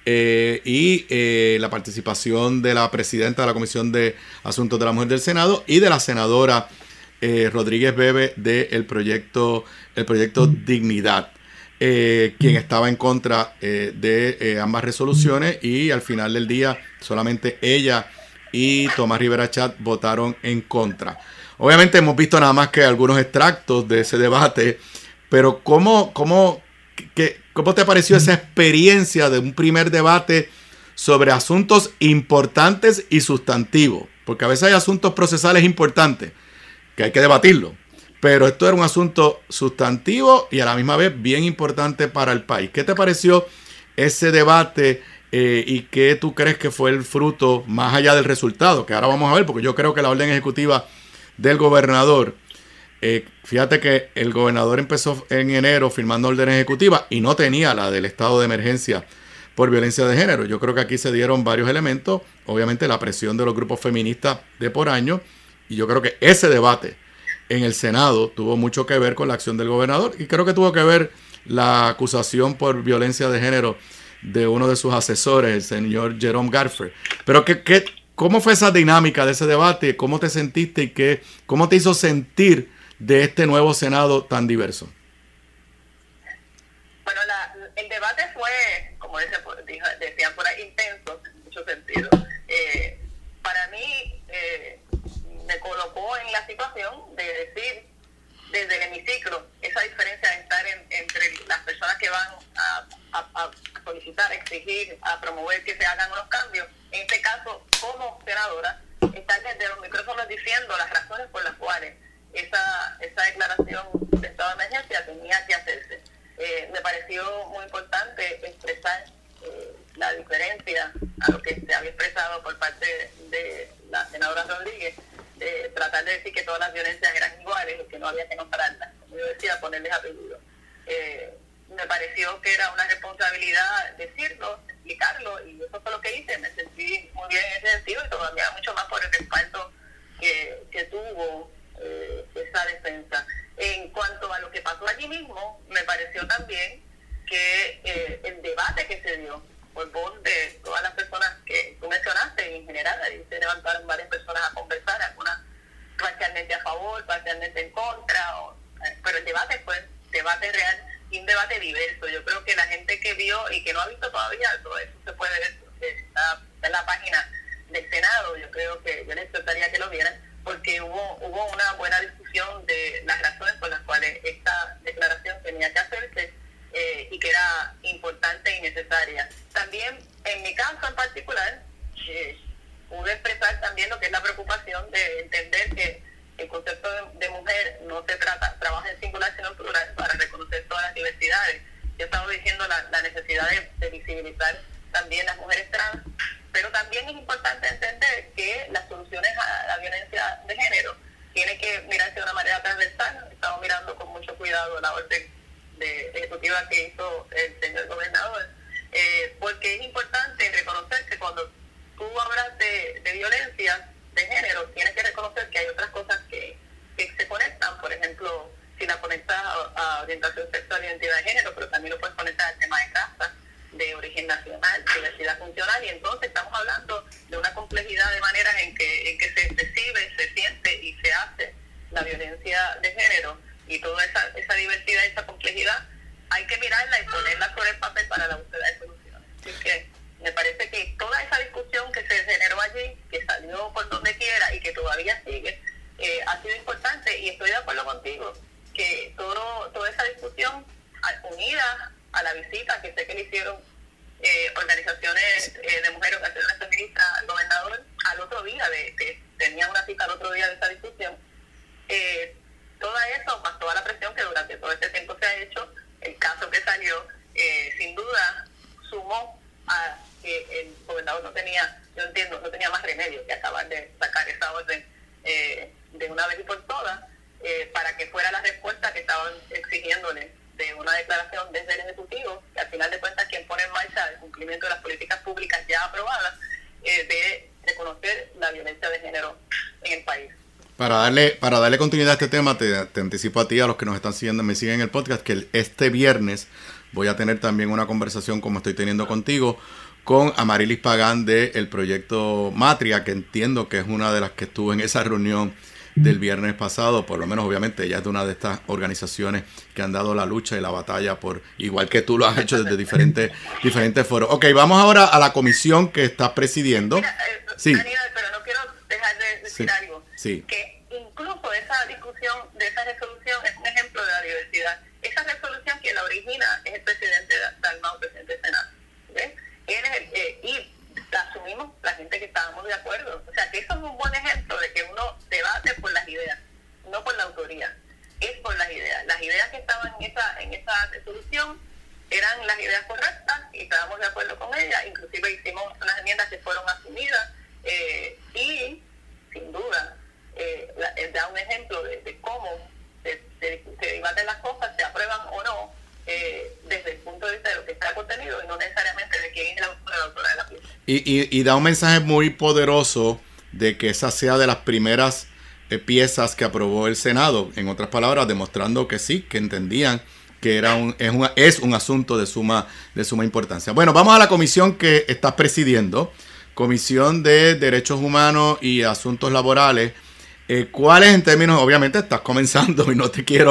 y la participación de la presidenta de la Comisión de Asuntos de la Mujer del Senado y de la senadora Rodríguez Bebe del proyecto Dignidad. Quien estaba en contra de ambas resoluciones, y al final del día solamente ella y Tomás Rivera Chat votaron en contra. Obviamente hemos visto nada más que algunos extractos de ese debate, pero ¿cómo te pareció esa experiencia de un primer debate sobre asuntos importantes y sustantivos? Porque a veces hay asuntos procesales importantes que hay que debatirlo, pero esto era un asunto sustantivo y a la misma vez bien importante para el país. ¿Qué te pareció ese debate y qué tú crees que fue el fruto más allá del resultado? Que ahora vamos a ver, porque yo creo que la orden ejecutiva del gobernador, fíjate que el gobernador empezó en enero firmando órdenes ejecutivas y no tenía la del estado de emergencia por violencia de género. Yo creo que aquí se dieron varios elementos, obviamente la presión de los grupos feministas de por año, y yo creo que ese debate en el Senado tuvo mucho que ver con la acción del gobernador, y creo que tuvo que ver la acusación por violencia de género de uno de sus asesores, el señor Jerome Garfer. Pero ¿cómo fue esa dinámica de ese debate? ¿Cómo te sentiste y cómo te hizo sentir de este nuevo Senado tan diverso? Bueno, el debate fue, como decían por ahí, intenso en muchos sentidos. Para mí, me colocó en la situación de decir desde el hemiciclo esa diferencia de estar entre las personas que van a solicitar, exigir, a promover que se hagan unos cambios. En este caso, como senadora, estar desde los micrófonos diciendo las razones por las cuales esa declaración de estado de emergencia tenía que hacerse. Me pareció muy importante expresar la diferencia a lo que se había expresado por parte de la senadora Rodríguez, de tratar de decir que todas las violencias eran iguales y que no había que nombrarlas, como yo decía, ponerles apellidos. Me pareció que era una responsabilidad decirlo, explicarlo, y eso fue lo que hice. Me sentí muy bien en ese sentido, y todavía mucho más por el respaldo que tuvo esa defensa. En cuanto a lo que pasó allí mismo, me pareció también que el debate que se dio por voz de todas las personas que tú mencionaste, y en general ahí se levantaron varias personas a conversar, algunas parcialmente a favor, parcialmente en contra, pero el debate fue debate real y un debate diverso. Yo creo que la gente que vio y que no ha visto todavía, todo eso se puede ver, está en la página del Senado. Yo creo que yo les exhortaría que lo vieran, porque hubo una buena discusión de las razones por las cuales esta declaración tenía que hacerse y que era importante y necesaria. También, en mi caso en particular, pude expresar también lo que es la preocupación de entender que el concepto de mujer no se trabaja en singular sino en plural para reconocer todas las diversidades. Yo estaba diciendo la necesidad de visibilizar también las mujeres trans, pero también es importante entender que las soluciones a la violencia de género tienen que mirarse de una manera transversal. Estamos mirando con mucho cuidado la orden ejecutiva que hizo el señor gobernador, porque es importante reconocer que cuando tú hablas de violencia de género, tienes que reconocer que hay otras cosas que se conectan. Por ejemplo, si la conectas a orientación sexual y identidad de género, pero también lo puedes conectar al tema de raza, de origen nacional, diversidad funcional, y entonces estamos hablando de una complejidad de maneras en que se percibe, se siente y se hace la violencia de género, y toda esa diversidad, esa complejidad, hay que mirarla y ponerla sobre el papel para la búsqueda de soluciones. Así que me parece que toda esa discusión que se generó allí, que salió por donde quiera y que todavía sigue, ha sido importante, y estoy de acuerdo contigo que toda esa discusión, unida a la visita que sé que le hicieron organizaciones de mujeres, organizaciones feministas al gobernador al otro día, tenían una cita al otro día de esa discusión, todo eso, más toda la presión que durante todo este tiempo se ha hecho, el caso que salió, sin duda sumó a que el gobernador no tenía más remedio que acabar de sacar esa orden de una vez y por todas, para que fuera la respuesta que estaban exigiéndole de una declaración desde el Ejecutivo, que al final de cuentas quien pone en marcha el cumplimiento de las políticas públicas ya aprobadas, de reconocer la violencia de género en el país. Para darle continuidad a este tema, te anticipo a ti, a los que nos están siguiendo, me siguen en el podcast, que este viernes voy a tener también una conversación, como estoy teniendo contigo, con Amarilis Pagán del proyecto Matria, que entiendo que es una de las que estuvo en esa reunión del viernes pasado. Por lo menos, obviamente, ella es de una de estas organizaciones que han dado la lucha y la batalla por, igual que tú lo has hecho desde diferentes foros. Ok, vamos ahora a la comisión que estás presidiendo. Mira, sí. Aníbal, pero no quiero dejar de decir algo. Sí. Que incluso esa discusión de esa resolución es un ejemplo de la diversidad. Esa resolución quien la origina es el presidente Dalmau, presidente del Senado. ¿Ves? Él es y la asumimos la gente que estábamos de acuerdo. O sea, que eso es un buen ejemplo de que uno debate por las ideas, no por la autoría, es por las ideas. Las ideas que estaban en esa resolución eran las ideas correctas y estábamos de acuerdo con ellas. Inclusive hicimos unas enmiendas que fueron asumidas y, sin duda, da un ejemplo de cómo se debaten las cosas, se aprueban o no, desde el punto de vista de lo que está contenido y no necesariamente de quién es la autora de la pieza. Y da un mensaje muy poderoso de que esa sea de las primeras piezas que aprobó el Senado, en otras palabras, demostrando que sí, que entendían que es un asunto de suma importancia. Bueno, vamos a la comisión que estás presidiendo, Comisión de Derechos Humanos y Asuntos Laborales. ¿Cuáles en términos? Obviamente estás comenzando y no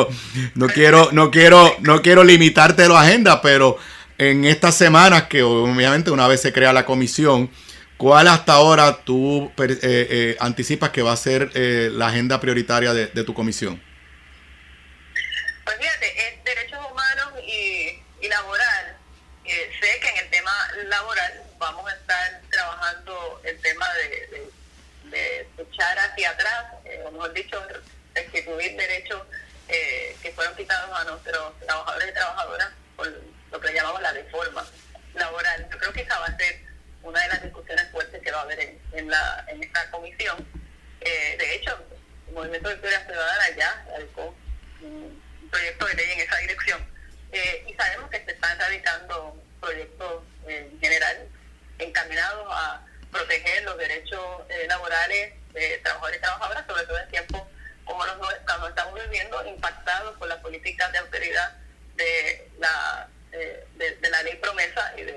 quiero limitarte la agenda, pero en estas semanas que obviamente una vez se crea la comisión, ¿cuál hasta ahora tú anticipas que va a ser la agenda prioritaria de tu comisión? Pues fíjate, es derechos humanos y laboral. Sé que en el tema laboral vamos a estar trabajando el tema de echar hacia atrás, o mejor dicho, restituir derechos que fueron quitados a nuestros trabajadores y trabajadoras por lo que llamamos la reforma laboral. Yo creo que esa va a ser una de las discusiones fuertes que va a haber en esta comisión. De hecho, el Movimiento de Victoria Ciudadana ya radicó un proyecto de ley en esa dirección, y sabemos que se están radicando proyectos en general encaminados a proteger los derechos laborales de trabajadores y trabajadoras, sobre todo en tiempos como los que estamos viviendo, impactados por las políticas de austeridad de la ley promesa y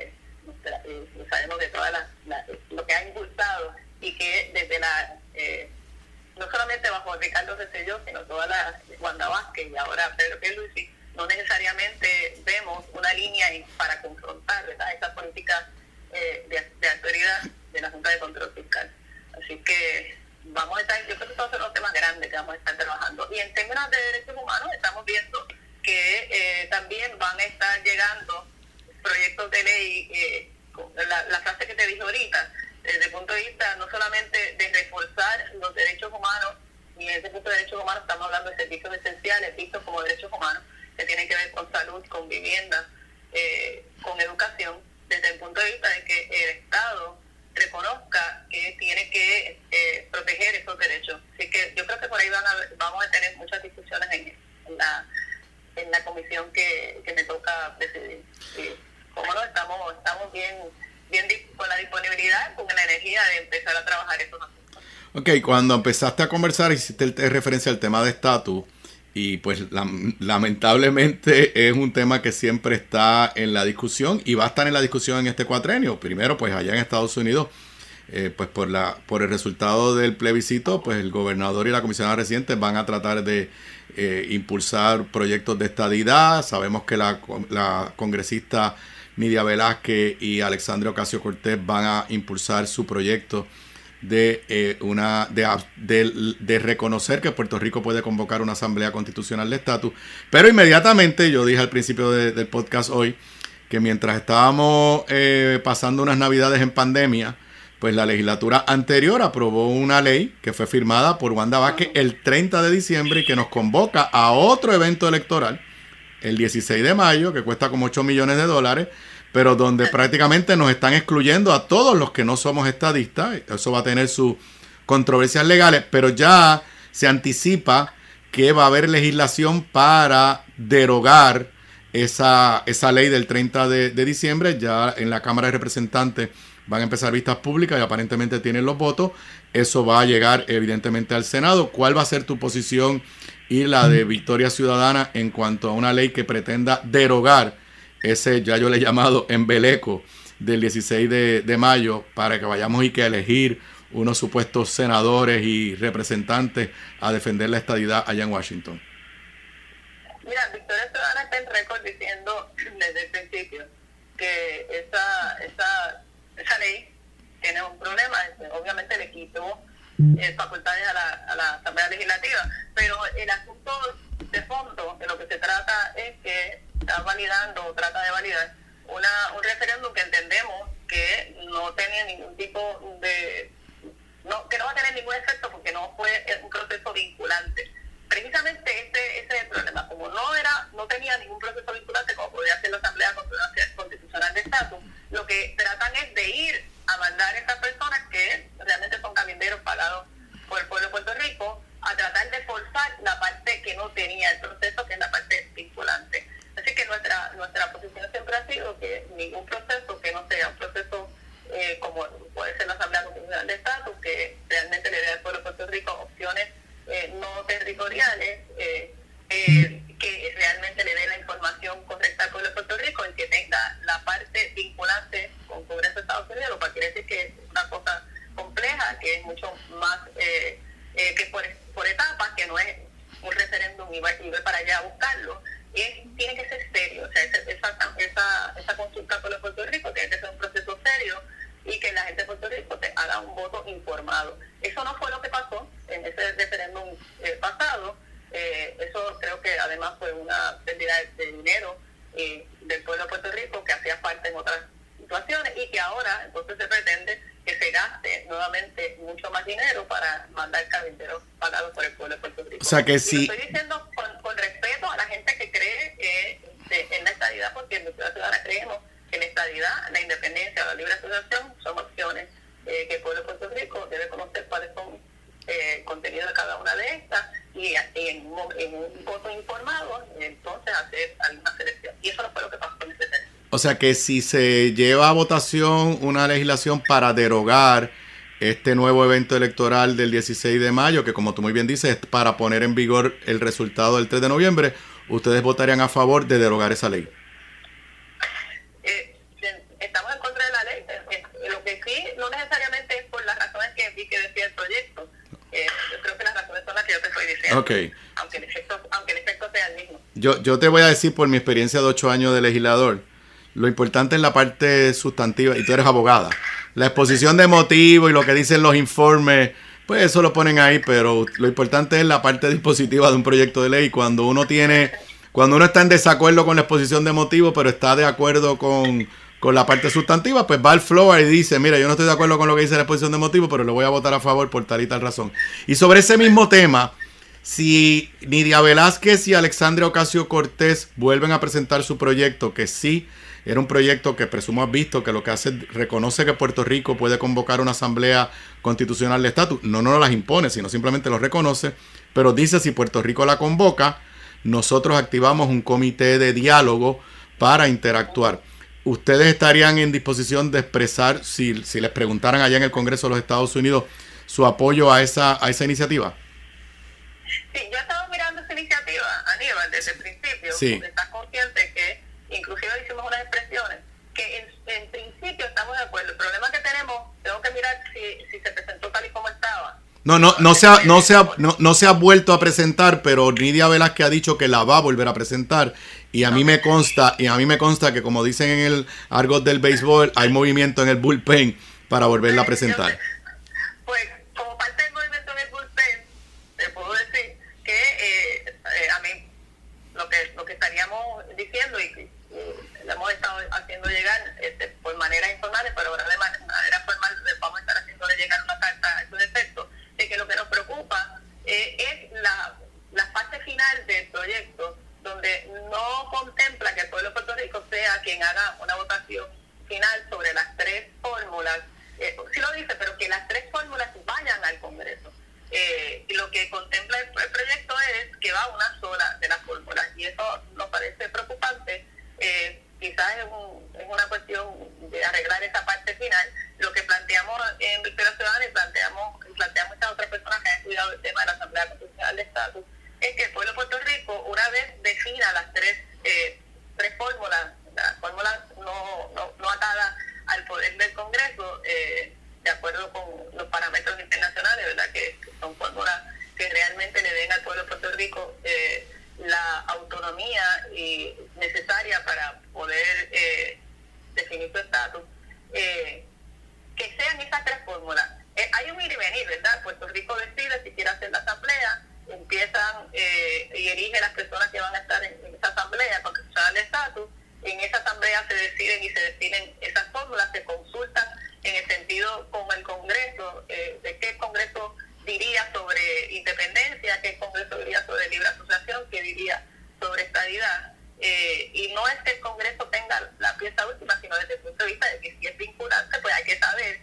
sabemos de toda lo que ha impulsado y que desde no solamente bajo Ricardo Rosselló, sino toda la Wanda Vázquez y ahora Pedro Pierluisi, no necesariamente vemos una línea para confrontar, ¿verdad?, esa política de autoridad de la Junta de Control Fiscal. Así que vamos a estar, yo creo que estos son los temas grandes que vamos a estar trabajando. Y en términos de derechos humanos estamos viendo que también van a estar llegando proyectos de ley, la frase que te dije ahorita, desde el punto de vista no solamente de reforzar los derechos humanos, y en ese punto de derechos humanos estamos hablando de servicios esenciales vistos como derechos humanos, que tienen que ver con salud, con vivienda, con educación, desde el punto de vista de que el Estado reconozca que tiene que proteger esos derechos. Así que yo creo que por ahí vamos a tener muchas discusiones en la comisión que me toca presidir. Y, como no, estamos bien con la disponibilidad, con la energía de empezar a trabajar esos asuntos. Ok, cuando empezaste a conversar hiciste referencia al tema de estatus y pues lamentablemente es un tema que siempre está en la discusión y va a estar en la discusión en este cuatrenio. Primero, pues allá en Estados Unidos, pues por el resultado del plebiscito, pues el gobernador y la comisionada residente van a tratar de impulsar proyectos de estadidad. Sabemos que la congresista Nidia Velázquez y Alexandria Ocasio-Cortez van a impulsar su proyecto de reconocer que Puerto Rico puede convocar una asamblea constitucional de estatus. Pero inmediatamente, yo dije al principio del podcast hoy, que mientras estábamos pasando unas navidades en pandemia, pues la legislatura anterior aprobó una ley que fue firmada por Wanda Vázquez el 30 de diciembre y que nos convoca a otro evento electoral el 16 de mayo, que cuesta como $8 millones, pero donde prácticamente nos están excluyendo a todos los que no somos estadistas. Eso va a tener sus controversias legales, pero ya se anticipa que va a haber legislación para derogar esa ley del 30 de diciembre. Ya en la Cámara de Representantes van a empezar vistas públicas y aparentemente tienen los votos. Eso va a llegar evidentemente al Senado. ¿Cuál va a ser tu posición y la de Victoria Ciudadana en cuanto a una ley que pretenda derogar ese, ya yo le he llamado, embeleco del 16 de mayo para que vayamos y que elegir unos supuestos senadores y representantes a defender la estadidad allá en Washington? Mira, Victoria Ciudadana está en récord diciendo desde el principio que esa ley tiene un problema. Obviamente le quitó facultades a la Asamblea Legislativa, pero el asunto de fondo de lo que se trata es que está validando o trata de validar un referéndum que entendemos que no tenía ningún tipo de que no va a tener ningún efecto porque no fue un proceso vinculante. Precisamente ese es el problema. Como no tenía ningún proceso vinculante como podía ser la Asamblea Constitucional de Estatus, lo que tratan es de ir a mandar a estas personas que realmente son cabilderos pagados por el pueblo de Puerto Rico a tratar de forzar la parte que no tenía el proceso, que es la parte vinculante. Así que nuestra posición siempre ha sido que ningún proceso que no sea un proceso como puede ser la Asamblea Constitucional de Estatus, que realmente le dé al pueblo de Puerto Rico opciones no territoriales, que realmente le dé la información correcta al pueblo de Puerto Rico y que tenga la parte vinculante con Congreso de Estados Unidos, lo cual quiere decir que es una cosa compleja, que es mucho más que por etapas, que no es un referéndum y ve para allá a buscarlo. Tiene que ser serio, o sea, esa consulta al pueblo de Puerto Rico tiene que ser un proceso serio y que la gente de Puerto Rico haga un voto informado. Eso no fue lo que pasó en ese referéndum pasado. Eso creo que además fue una pérdida de dinero del pueblo de Puerto Rico que hacía falta en otras situaciones y que ahora entonces se pretende que se gaste nuevamente mucho más dinero para mandar cabilderos pagados por el pueblo de Puerto Rico. O sea que sí. Lo estoy diciendo con respeto a la gente que cree en la estadidad, porque en Victoria Ciudadana creemos que la estadidad, la independencia, la libre asociación son opciones que el pueblo de Puerto Rico debe conocer cuáles son contenido de cada una de estas y en un voto informado entonces hacer alguna selección, y eso no fue lo que pasó con ese tema. O sea que si se lleva a votación una legislación para derogar este nuevo evento electoral del 16 de mayo, que como tú muy bien dices, es para poner en vigor el resultado del 3 de noviembre, ¿ustedes votarían a favor de derogar esa ley? Estamos en contra de la ley. Lo que sí, no necesariamente es por las razones que vi que decía el proyecto. Yo creo que las sea, Okay. aunque el efecto sea el mismo. Yo te voy a decir por mi experiencia de 8 años de legislador, lo importante es la parte sustantiva, y tú eres abogada. La exposición de motivos y lo que dicen los informes, pues eso lo ponen ahí, pero lo importante es la parte dispositiva de un proyecto de ley. Cuando uno está en desacuerdo con la exposición de motivos, pero está de acuerdo con la parte sustantiva, pues va al floor y dice, mira, yo no estoy de acuerdo con lo que dice la exposición de motivos, pero le voy a votar a favor por tal y tal razón. Y sobre ese mismo tema, si Nidia Velázquez y Alexandria Ocasio-Cortez vuelven a presentar su proyecto, que sí, era un proyecto que presumo has visto, que lo que hace reconoce que Puerto Rico puede convocar una asamblea constitucional de estatus, no las impone, sino simplemente lo reconoce, pero dice si Puerto Rico la convoca, nosotros activamos un comité de diálogo para interactuar. ¿Ustedes estarían en disposición de expresar, si les preguntaran allá en el Congreso de los Estados Unidos, su apoyo a esa iniciativa? Sí, yo he estado mirando esa iniciativa, Aníbal, desde el principio. Sí. Porque estás consciente que inclusive hicimos unas expresiones que en principio estamos de acuerdo. El problema que tengo que mirar si se presentó tal y como estaba. No se ha vuelto a presentar, pero Nidia Velázquez ha dicho que la va a volver a presentar. Y a mí me consta que, como dicen en el argot del béisbol, hay movimiento en el bullpen para volverla a presentar. Pues, como parte del movimiento en el bullpen, te puedo decir que a mí lo que estaríamos diciendo y lo hemos estado haciendo llegar por maneras informales, pero ahora de manera formal vamos a estar haciéndole llegar una carta a ese efecto, de que lo que nos preocupa es la fase final del proyecto, donde no contempla que el pueblo de Puerto Rico sea quien haga una votación final sobre las 3 fórmulas. Sí lo dice, pero que las 3 fórmulas vayan al Congreso. Y lo que contempla el proyecto es que va una sola de las fórmulas, y eso nos parece preocupante. Quizás es una cuestión de arreglar esa parte final. Lo que planteamos en Victoria Ciudadana y planteamos a otras personas que han estudiado el tema de la Asamblea Constitucional de Estatus, es que el pueblo de Puerto Rico, una vez defina las 3 fórmulas, las fórmulas no atadas al poder del Congreso, de acuerdo con los parámetros internacionales, ¿verdad? Que son fórmulas que realmente le den al pueblo de Puerto Rico la autonomía necesaria para poder definir su estatus, que sean esas 3 fórmulas. Hay un ir y venir, ¿verdad? Puerto Rico decide si quiere hacer la asamblea, empiezan y elige las personas que van a estar en esa asamblea constitucional de estatus. En esa asamblea se deciden y se definen esas fórmulas, se consultan en el sentido con el Congreso, de qué el Congreso diría sobre independencia, qué el Congreso diría sobre libre asociación, qué diría sobre estadidad. Y no es que el Congreso tenga la pieza última, sino desde el punto de vista de que si es vinculante, pues hay que saber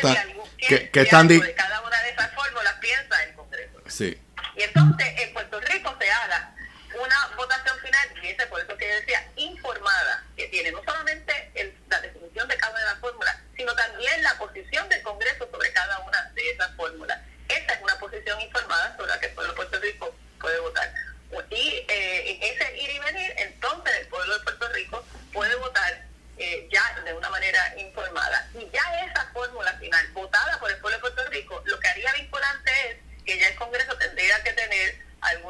que están de cada una de esas fórmulas piensa el Congreso. Sí. Y entonces en Puerto Rico se haga una votación final, y ese por eso que yo decía, informada, que tiene no solamente la definición de cada una de las fórmulas, sino también la posición del Congreso sobre cada una de esas fórmulas. Esa es una posición informada sobre la que el pueblo de Puerto Rico puede votar. Y en ese ir y venir, entonces el pueblo de Puerto Rico puede votar ya de una manera informada. Y ya esa fórmula final, votada por el pueblo de Puerto Rico, lo que haría vinculante es que ya el Congreso tendría que tener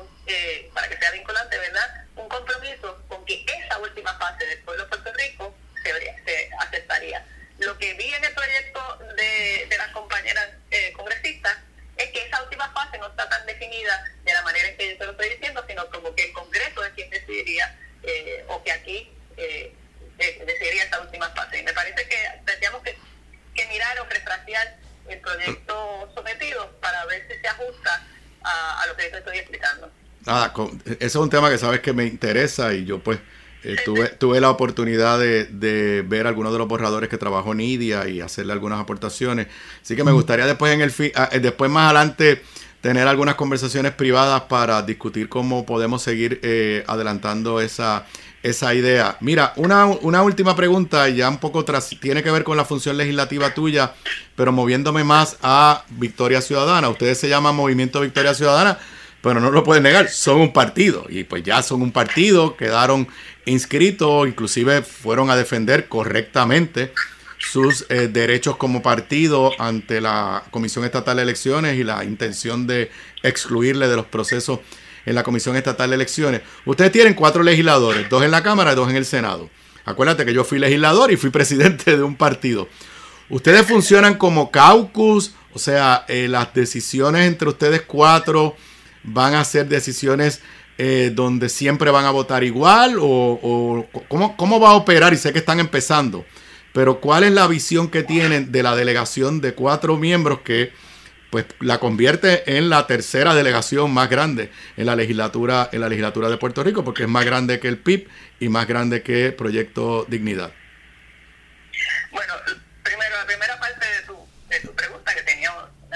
para que sea vinculante, ¿verdad?, un compromiso con que esa última fase del pueblo de Puerto Rico se aceptaría. Lo que vi en el proyecto de las compañeras congresistas es que esa última fase no está tan definida de la manera en que yo te lo estoy diciendo, sino como que el Congreso es quien decidiría, o que aquí decidiría esa última fase. Y me parece que tendríamos que mirar o refrasear el proyecto sometido para ver si se ajusta a lo que yo te estoy explicando. Eso es un tema que sabes que me interesa, y yo pues tuve la oportunidad de ver algunos de los borradores que trabajó Nidia y hacerle algunas aportaciones. Así que me gustaría después después más adelante tener algunas conversaciones privadas para discutir cómo podemos seguir adelantando esa idea. Mira, una última pregunta, ya un poco tiene que ver con la función legislativa tuya, pero moviéndome más a Victoria Ciudadana. Ustedes se llaman Movimiento Victoria Ciudadana, pero no lo pueden negar, son un partido, y pues ya son un partido, quedaron inscritos, inclusive fueron a defender correctamente sus derechos como partido ante la Comisión Estatal de Elecciones y la intención de excluirle de los procesos en la Comisión Estatal de Elecciones. Ustedes tienen 4 legisladores, 2 en la Cámara y 2 en el Senado. Acuérdate que yo fui legislador y fui presidente de un partido. Ustedes funcionan como caucus, o sea, las decisiones entre ustedes 4 van a ser decisiones donde siempre van a votar igual, o ¿cómo va a operar? Y sé que están empezando, pero ¿cuál es la visión que tienen de la delegación de 4 miembros que pues la convierte en la tercera delegación más grande en la legislatura de Puerto Rico, porque es más grande que el PIB y más grande que Proyecto Dignidad? Bueno, primero, la primera parte de tu pregunta, que tenía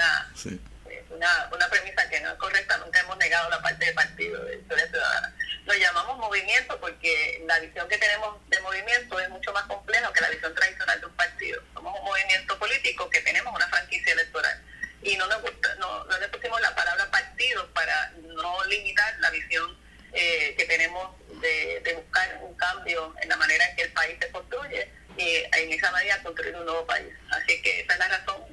una premisa que no es correcta. Nunca hemos negado la parte de partido de Historia Ciudadana. Lo llamamos movimiento porque la visión que tenemos de movimiento es mucho más compleja que la visión tradicional de un partido. Somos un movimiento político que tenemos una franquicia electoral. Y no le pusimos la palabra partido para no limitar la visión que tenemos de buscar un cambio en la manera en que el país se construye y en esa manera construir un nuevo país. Así que esa es la razón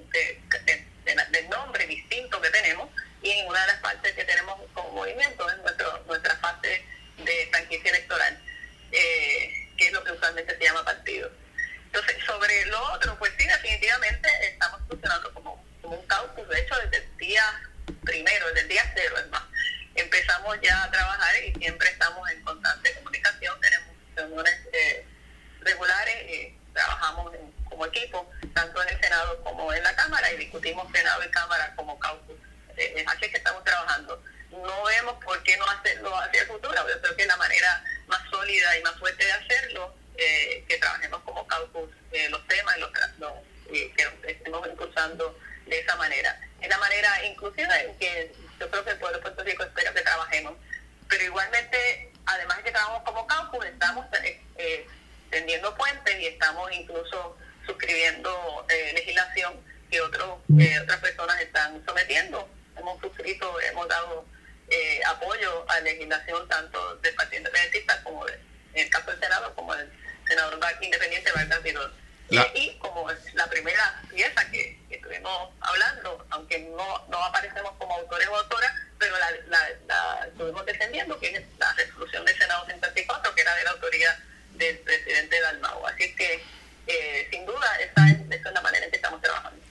del nombre distinto que tenemos, y en una de las partes que tenemos como movimiento es nuestra fase de franquicia electoral, que es lo que usualmente se llama partido. Entonces, sobre lo otro, pues sí, definitivamente estamos funcionando como un caucus. De hecho, desde el día primero, desde el día 0, es más, empezamos ya a trabajar y siempre estamos en constante comunicación. Tenemos reuniones regulares, trabajamos como equipo, tanto en el Senado como en la Cámara, y discutimos Senado y Cámara como caucus. Así es que estamos trabajando. No vemos por qué no hacerlo hacia el futuro. Yo creo que la manera más sólida y más fuerte de hacerlo, que trabajemos como caucus los temas y que estemos impulsando de esa manera. Es la manera inclusiva en que yo creo que el pueblo de Puerto Rico espera que trabajemos. Pero igualmente, además de que trabajamos como caucus, estamos tendiendo puentes y estamos incluso suscribiendo legislación que otras personas están sometiendo. Hemos suscrito, hemos dado apoyo a legislación tanto del Partido Independentista como en el caso del Senado, como el senador independiente Vargas Vidal. Y como la primera pieza que estuvimos hablando, aunque no aparecemos como autores o autoras, pero la estuvimos defendiendo, que es la resolución del Senado 54, que era de la autoría del presidente Dalmau. Así que, sin duda, esa es la manera en que estamos trabajando.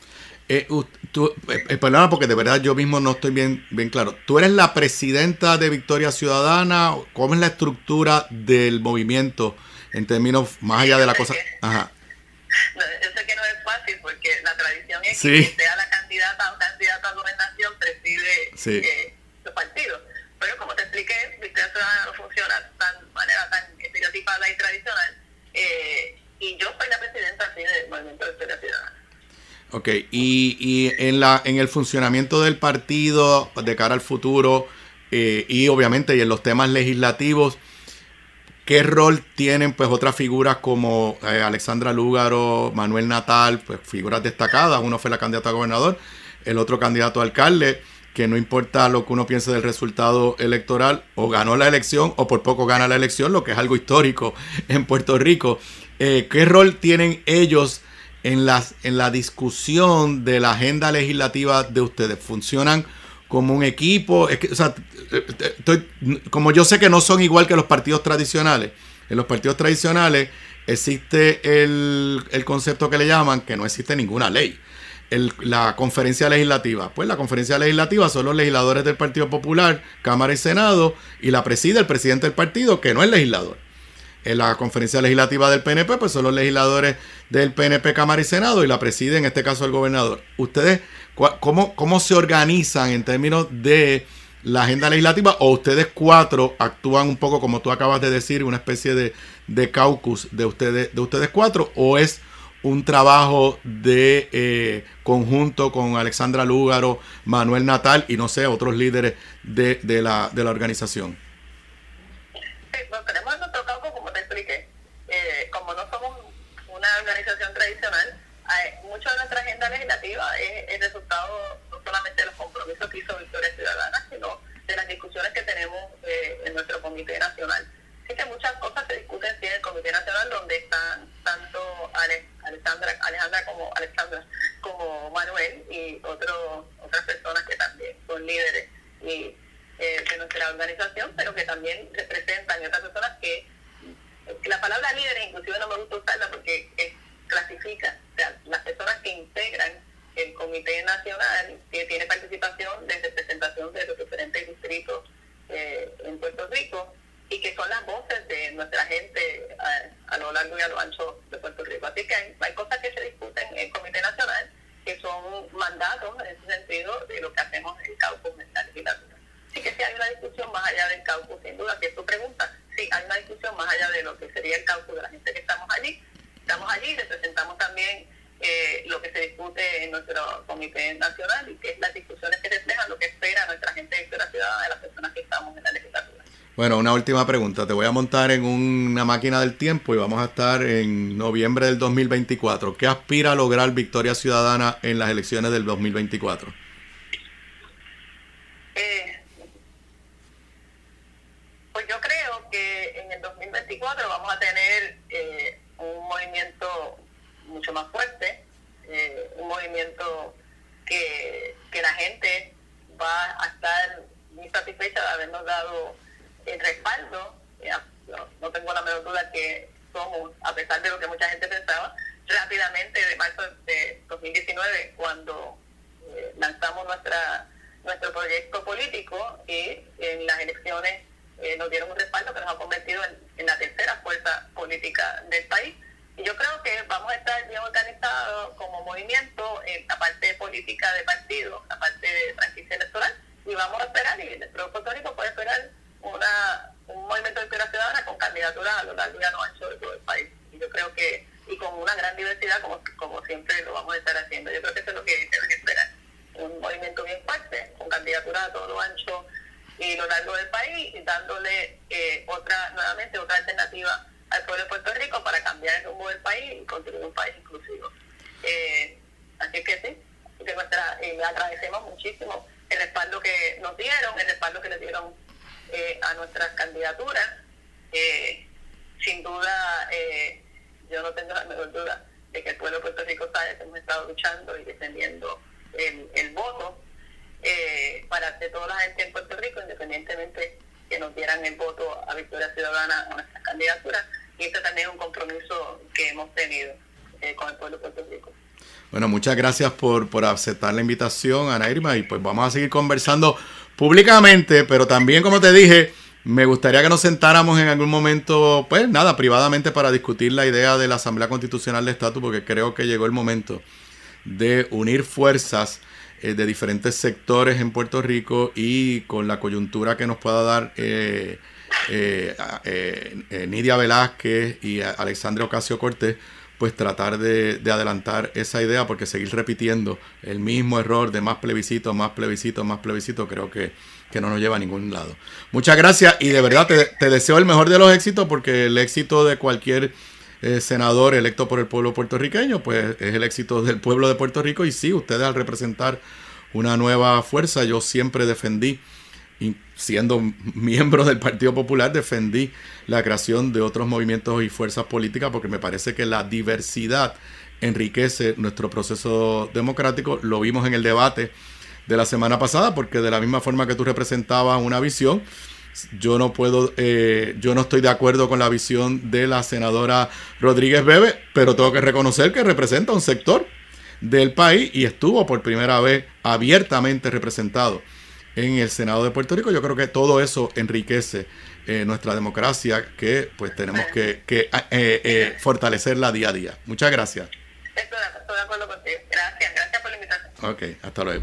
Perdona, porque de verdad yo mismo no estoy bien claro. ¿Tú eres la presidenta de Victoria Ciudadana? ¿Cómo es la estructura del movimiento en términos más allá de la cosa? Ajá. No, yo sé que no es fácil porque la tradición es que sea la candidata o candidato a gobernación preside su partido. Pero como te expliqué, Victoria Ciudadana no funciona de manera tan estereotipada y tradicional. Y yo soy la presidenta así del movimiento de Victoria Ciudadana. Ok, y en el funcionamiento del partido de cara al futuro y obviamente y en los temas legislativos, ¿qué rol tienen pues otras figuras como Alexandra Lúgaro, Manuel Natal, pues figuras destacadas? Uno fue la candidata a gobernador, el otro candidato a alcalde, que no importa lo que uno piense del resultado electoral, o ganó la elección o por poco gana la elección, lo que es algo histórico en Puerto Rico. ¿Qué rol tienen ellos en la discusión de la agenda legislativa de ustedes? ¿Funcionan como un equipo? Es que, o sea, como yo sé que no son igual que los partidos tradicionales, en los partidos tradicionales existe el concepto que le llaman que no existe ninguna ley. La conferencia legislativa. Pues la conferencia legislativa son los legisladores del Partido Popular, Cámara y Senado, y la preside el presidente del partido, que no es legislador. En la conferencia legislativa del PNP, pues son los legisladores del PNP, Cámara y Senado, y la preside en este caso el gobernador. ¿Ustedes cómo se organizan en términos de la agenda legislativa? ¿O ustedes 4 actúan un poco como tú acabas de decir, una especie de caucus de ustedes 4? ¿O es un trabajo de conjunto con Alexandra Lúgaro, Manuel Natal y no sé, otros líderes de la organización? Sí, bueno, tenemos nuestro caucus, como te expliqué. Como no somos una organización tradicional, mucho de nuestra agenda legislativa es el resultado no solamente de los compromisos que hizo Victoria Ciudadana, sino de las discusiones que tenemos en nuestro Comité Nacional. Así que muchas cosas se discuten en el Comité Nacional, donde están tanto Alejandra me gusta usarla porque clasifica, o sea, las personas que integran el Comité Nacional, que tiene participación de representación de los diferentes distritos en Puerto Rico, y que son las voces de nuestra gente a lo largo y a lo ancho de Puerto Rico. Así que hay cosas que se discuten en el Comité Nacional que son mandatos en ese sentido de lo que hacemos en el caucus en la legislatura. Así que sí hay una discusión más allá del caucus, sin duda, que es tu pregunta. Sí, hay una discusión más allá de lo que sería el caucus de la gente que estamos allí. Estamos allí, representamos también lo que se discute en nuestro Comité Nacional y que es las discusiones que reflejan lo que espera nuestra gente de la ciudadana, de las personas que estamos en la legislatura. Bueno, una última pregunta. Te voy a montar en una máquina del tiempo y vamos a estar en noviembre del 2024. ¿Qué aspira a lograr Victoria Ciudadana en las elecciones del 2024? Pues yo creo que en el 2024 vamos a tener un movimiento mucho más fuerte, un movimiento que la gente va a estar muy satisfecha de habernos dado el respaldo. No tengo la menor duda que somos, a pesar de lo que mucha gente pensaba, rápidamente de marzo de 2019, cuando lanzamos nuestro proyecto político, y en las elecciones nos dieron un respaldo que nos ha convertido en la tercera fuerza política del país. Y yo creo que vamos a estar bien organizados como movimiento en la parte política de partido, la parte de franquicia electoral, y vamos a esperar, y el pueblo de Puerto Rico puede esperar un movimiento de Victoria Ciudadana con candidaturas a lo largo y a lo ancho de todo el país. Y yo creo que, y con una gran diversidad, como siempre lo vamos a estar haciendo. Yo creo que eso es lo que deben esperar. Un movimiento bien fuerte, con candidaturas a todo lo ancho y lo largo del país, y dándole nuevamente otra alternativa al pueblo de Puerto Rico para cambiar el rumbo del país y construir un país inclusivo. Así que sí, le agradecemos muchísimo el respaldo que nos dieron, el respaldo que le dieron a nuestras candidaturas. Sin duda, yo no tengo la menor duda de que el pueblo de Puerto Rico sabe que hemos estado luchando y defendiendo el voto de toda la gente en Puerto Rico, independientemente que nos dieran el voto a Victoria Ciudadana a nuestras candidaturas, y este también es un compromiso que hemos tenido con el pueblo de Puerto Rico. Bueno, muchas gracias por aceptar la invitación, Ana Irma, y pues vamos a seguir conversando públicamente, pero también, como te dije, me gustaría que nos sentáramos en algún momento, pues nada, privadamente, para discutir la idea de la Asamblea Constitucional de Estatus, porque creo que llegó el momento de unir fuerzas de diferentes sectores en Puerto Rico, y con la coyuntura que nos pueda dar Nidia Velázquez y Alexandria Ocasio-Cortez, pues tratar de adelantar esa idea, porque seguir repitiendo el mismo error de más plebiscito, creo que no nos lleva a ningún lado. Muchas gracias, y de verdad te deseo el mejor de los éxitos, porque el éxito de cualquier senador electo por el pueblo puertorriqueño, pues es el éxito del pueblo de Puerto Rico. Y sí, ustedes, al representar una nueva fuerza, yo siempre defendí, y siendo miembro del Partido Popular, defendí la creación de otros movimientos y fuerzas políticas, porque me parece que la diversidad enriquece nuestro proceso democrático. Lo vimos en el debate de la semana pasada, porque de la misma forma que tú representabas una visión, yo no estoy de acuerdo con la visión de la senadora Rodríguez Bebe, pero tengo que reconocer que representa un sector del país y estuvo por primera vez abiertamente representado en el Senado de Puerto Rico. Yo creo que todo eso enriquece nuestra democracia, que pues tenemos que fortalecerla día a día. Muchas gracias. Estoy de acuerdo contigo. Gracias por la invitación. Ok, hasta luego.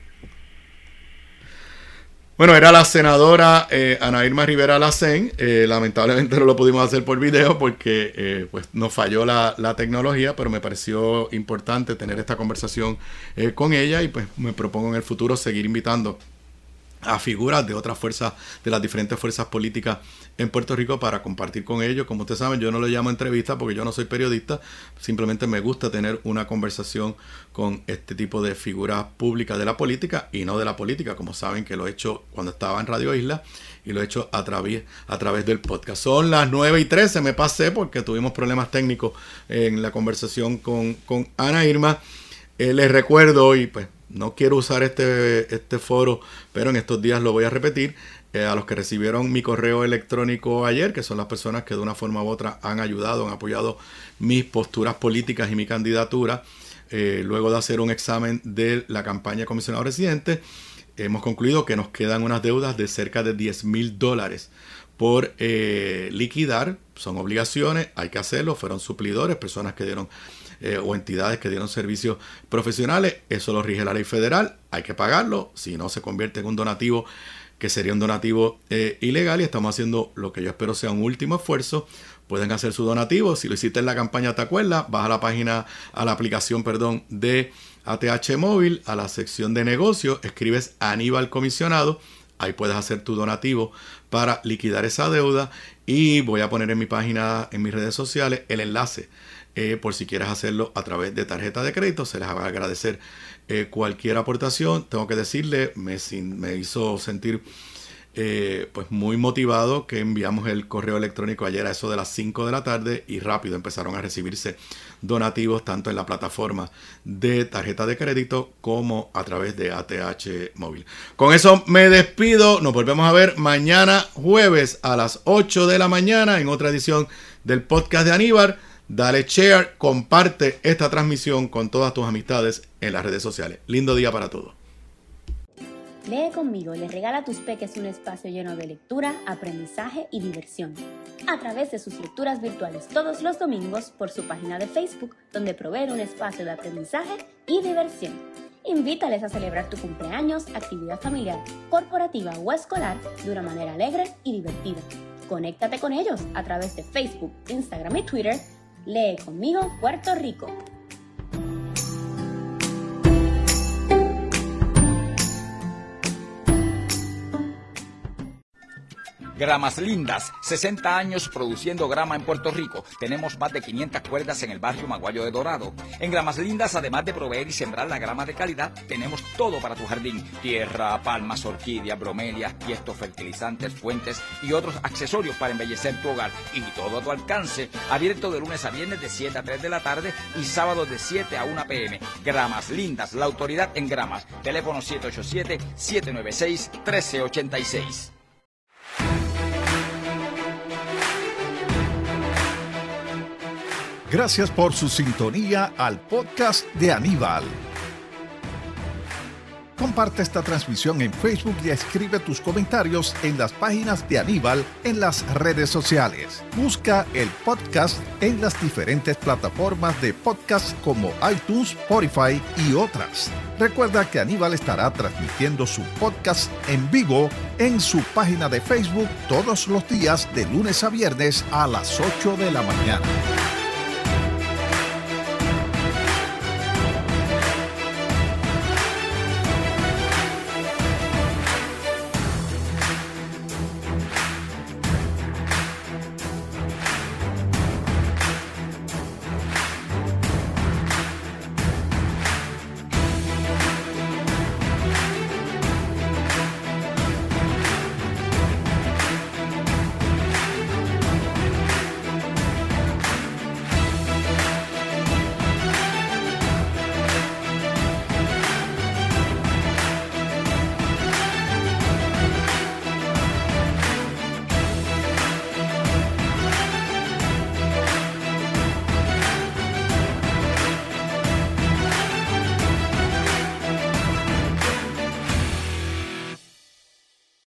Bueno, era la senadora Ana Irma Rivera Lacén. Lamentablemente no lo pudimos hacer por video porque pues nos falló la tecnología, pero me pareció importante tener esta conversación con ella, y pues me propongo en el futuro seguir invitando a figuras de otras fuerzas, de las diferentes fuerzas políticas en Puerto Rico, para compartir con ellos. Como ustedes saben, yo no lo llamo entrevista porque yo no soy periodista, simplemente me gusta tener una conversación con este tipo de figuras públicas de la política y no de la política, como saben que lo he hecho cuando estaba en Radio Isla, y lo he hecho a través del podcast. Son las 9:13, me pasé porque tuvimos problemas técnicos en la conversación con Ana Irma. Les recuerdo, y pues no quiero usar este foro, pero en estos días lo voy a repetir, a los que recibieron mi correo electrónico ayer, que son las personas que de una forma u otra han ayudado, han apoyado mis posturas políticas y mi candidatura, luego de hacer un examen de la campaña de comisionado residente, hemos concluido que nos quedan unas deudas de cerca de $10,000 por liquidar. Son obligaciones, hay que hacerlo, fueron suplidores, personas que dieron o entidades que dieron servicios profesionales, eso lo rige la ley federal, hay que pagarlo, si no se convierte en un donativo que sería un donativo ilegal, y estamos haciendo lo que yo espero sea un último esfuerzo. Pueden hacer su donativo, si lo hiciste en la campaña ¿te acuerdas? Vas a la página, a la aplicación, de ATH Móvil, a la sección de negocios, escribes Aníbal Comisionado, ahí puedes hacer tu donativo para liquidar esa deuda, y voy a poner en mi página, en mis redes sociales, el enlace por si quieres hacerlo a través de tarjeta de crédito. Se les va a agradecer cualquier aportación. Tengo que decirle, me hizo sentir pues muy motivado que enviamos el correo electrónico ayer a eso de las 5 de la tarde y rápido empezaron a recibirse donativos tanto en la plataforma de tarjeta de crédito como a través de ATH Móvil. Con eso me despido. Nos volvemos a ver mañana jueves a las 8 de la mañana en otra edición del podcast de Aníbal. Dale share, comparte esta transmisión con todas tus amistades en las redes sociales. Lindo día para todos. Lee conmigo le regala a tus peques un espacio lleno de lectura, aprendizaje y diversión, a través de sus lecturas virtuales todos los domingos por su página de Facebook, donde provee un espacio de aprendizaje y diversión. Invítales a celebrar tu cumpleaños, actividad familiar, corporativa o escolar de una manera alegre y divertida. Conéctate con ellos a través de Facebook, Instagram y Twitter. Lee conmigo Puerto Rico. Gramas Lindas, 60 años produciendo grama en Puerto Rico. Tenemos más de 500 cuerdas en el barrio Maguayo de Dorado. En Gramas Lindas, además de proveer y sembrar la grama de calidad, tenemos todo para tu jardín. Tierra, palmas, orquídeas, bromelias, tiestos, fertilizantes, fuentes y otros accesorios para embellecer tu hogar. Y todo a tu alcance. Abierto de lunes a viernes de 7 a 3 de la tarde y sábados de 7 a 1 p.m. Gramas Lindas, la autoridad en gramas. Teléfono 787-796-1386. Gracias por su sintonía al podcast de Aníbal. Comparte esta transmisión en Facebook y escribe tus comentarios en las páginas de Aníbal en las redes sociales. Busca el podcast en las diferentes plataformas de podcast como iTunes, Spotify y otras. Recuerda que Aníbal estará transmitiendo su podcast en vivo en su página de Facebook todos los días de lunes a viernes a las 8 de la mañana.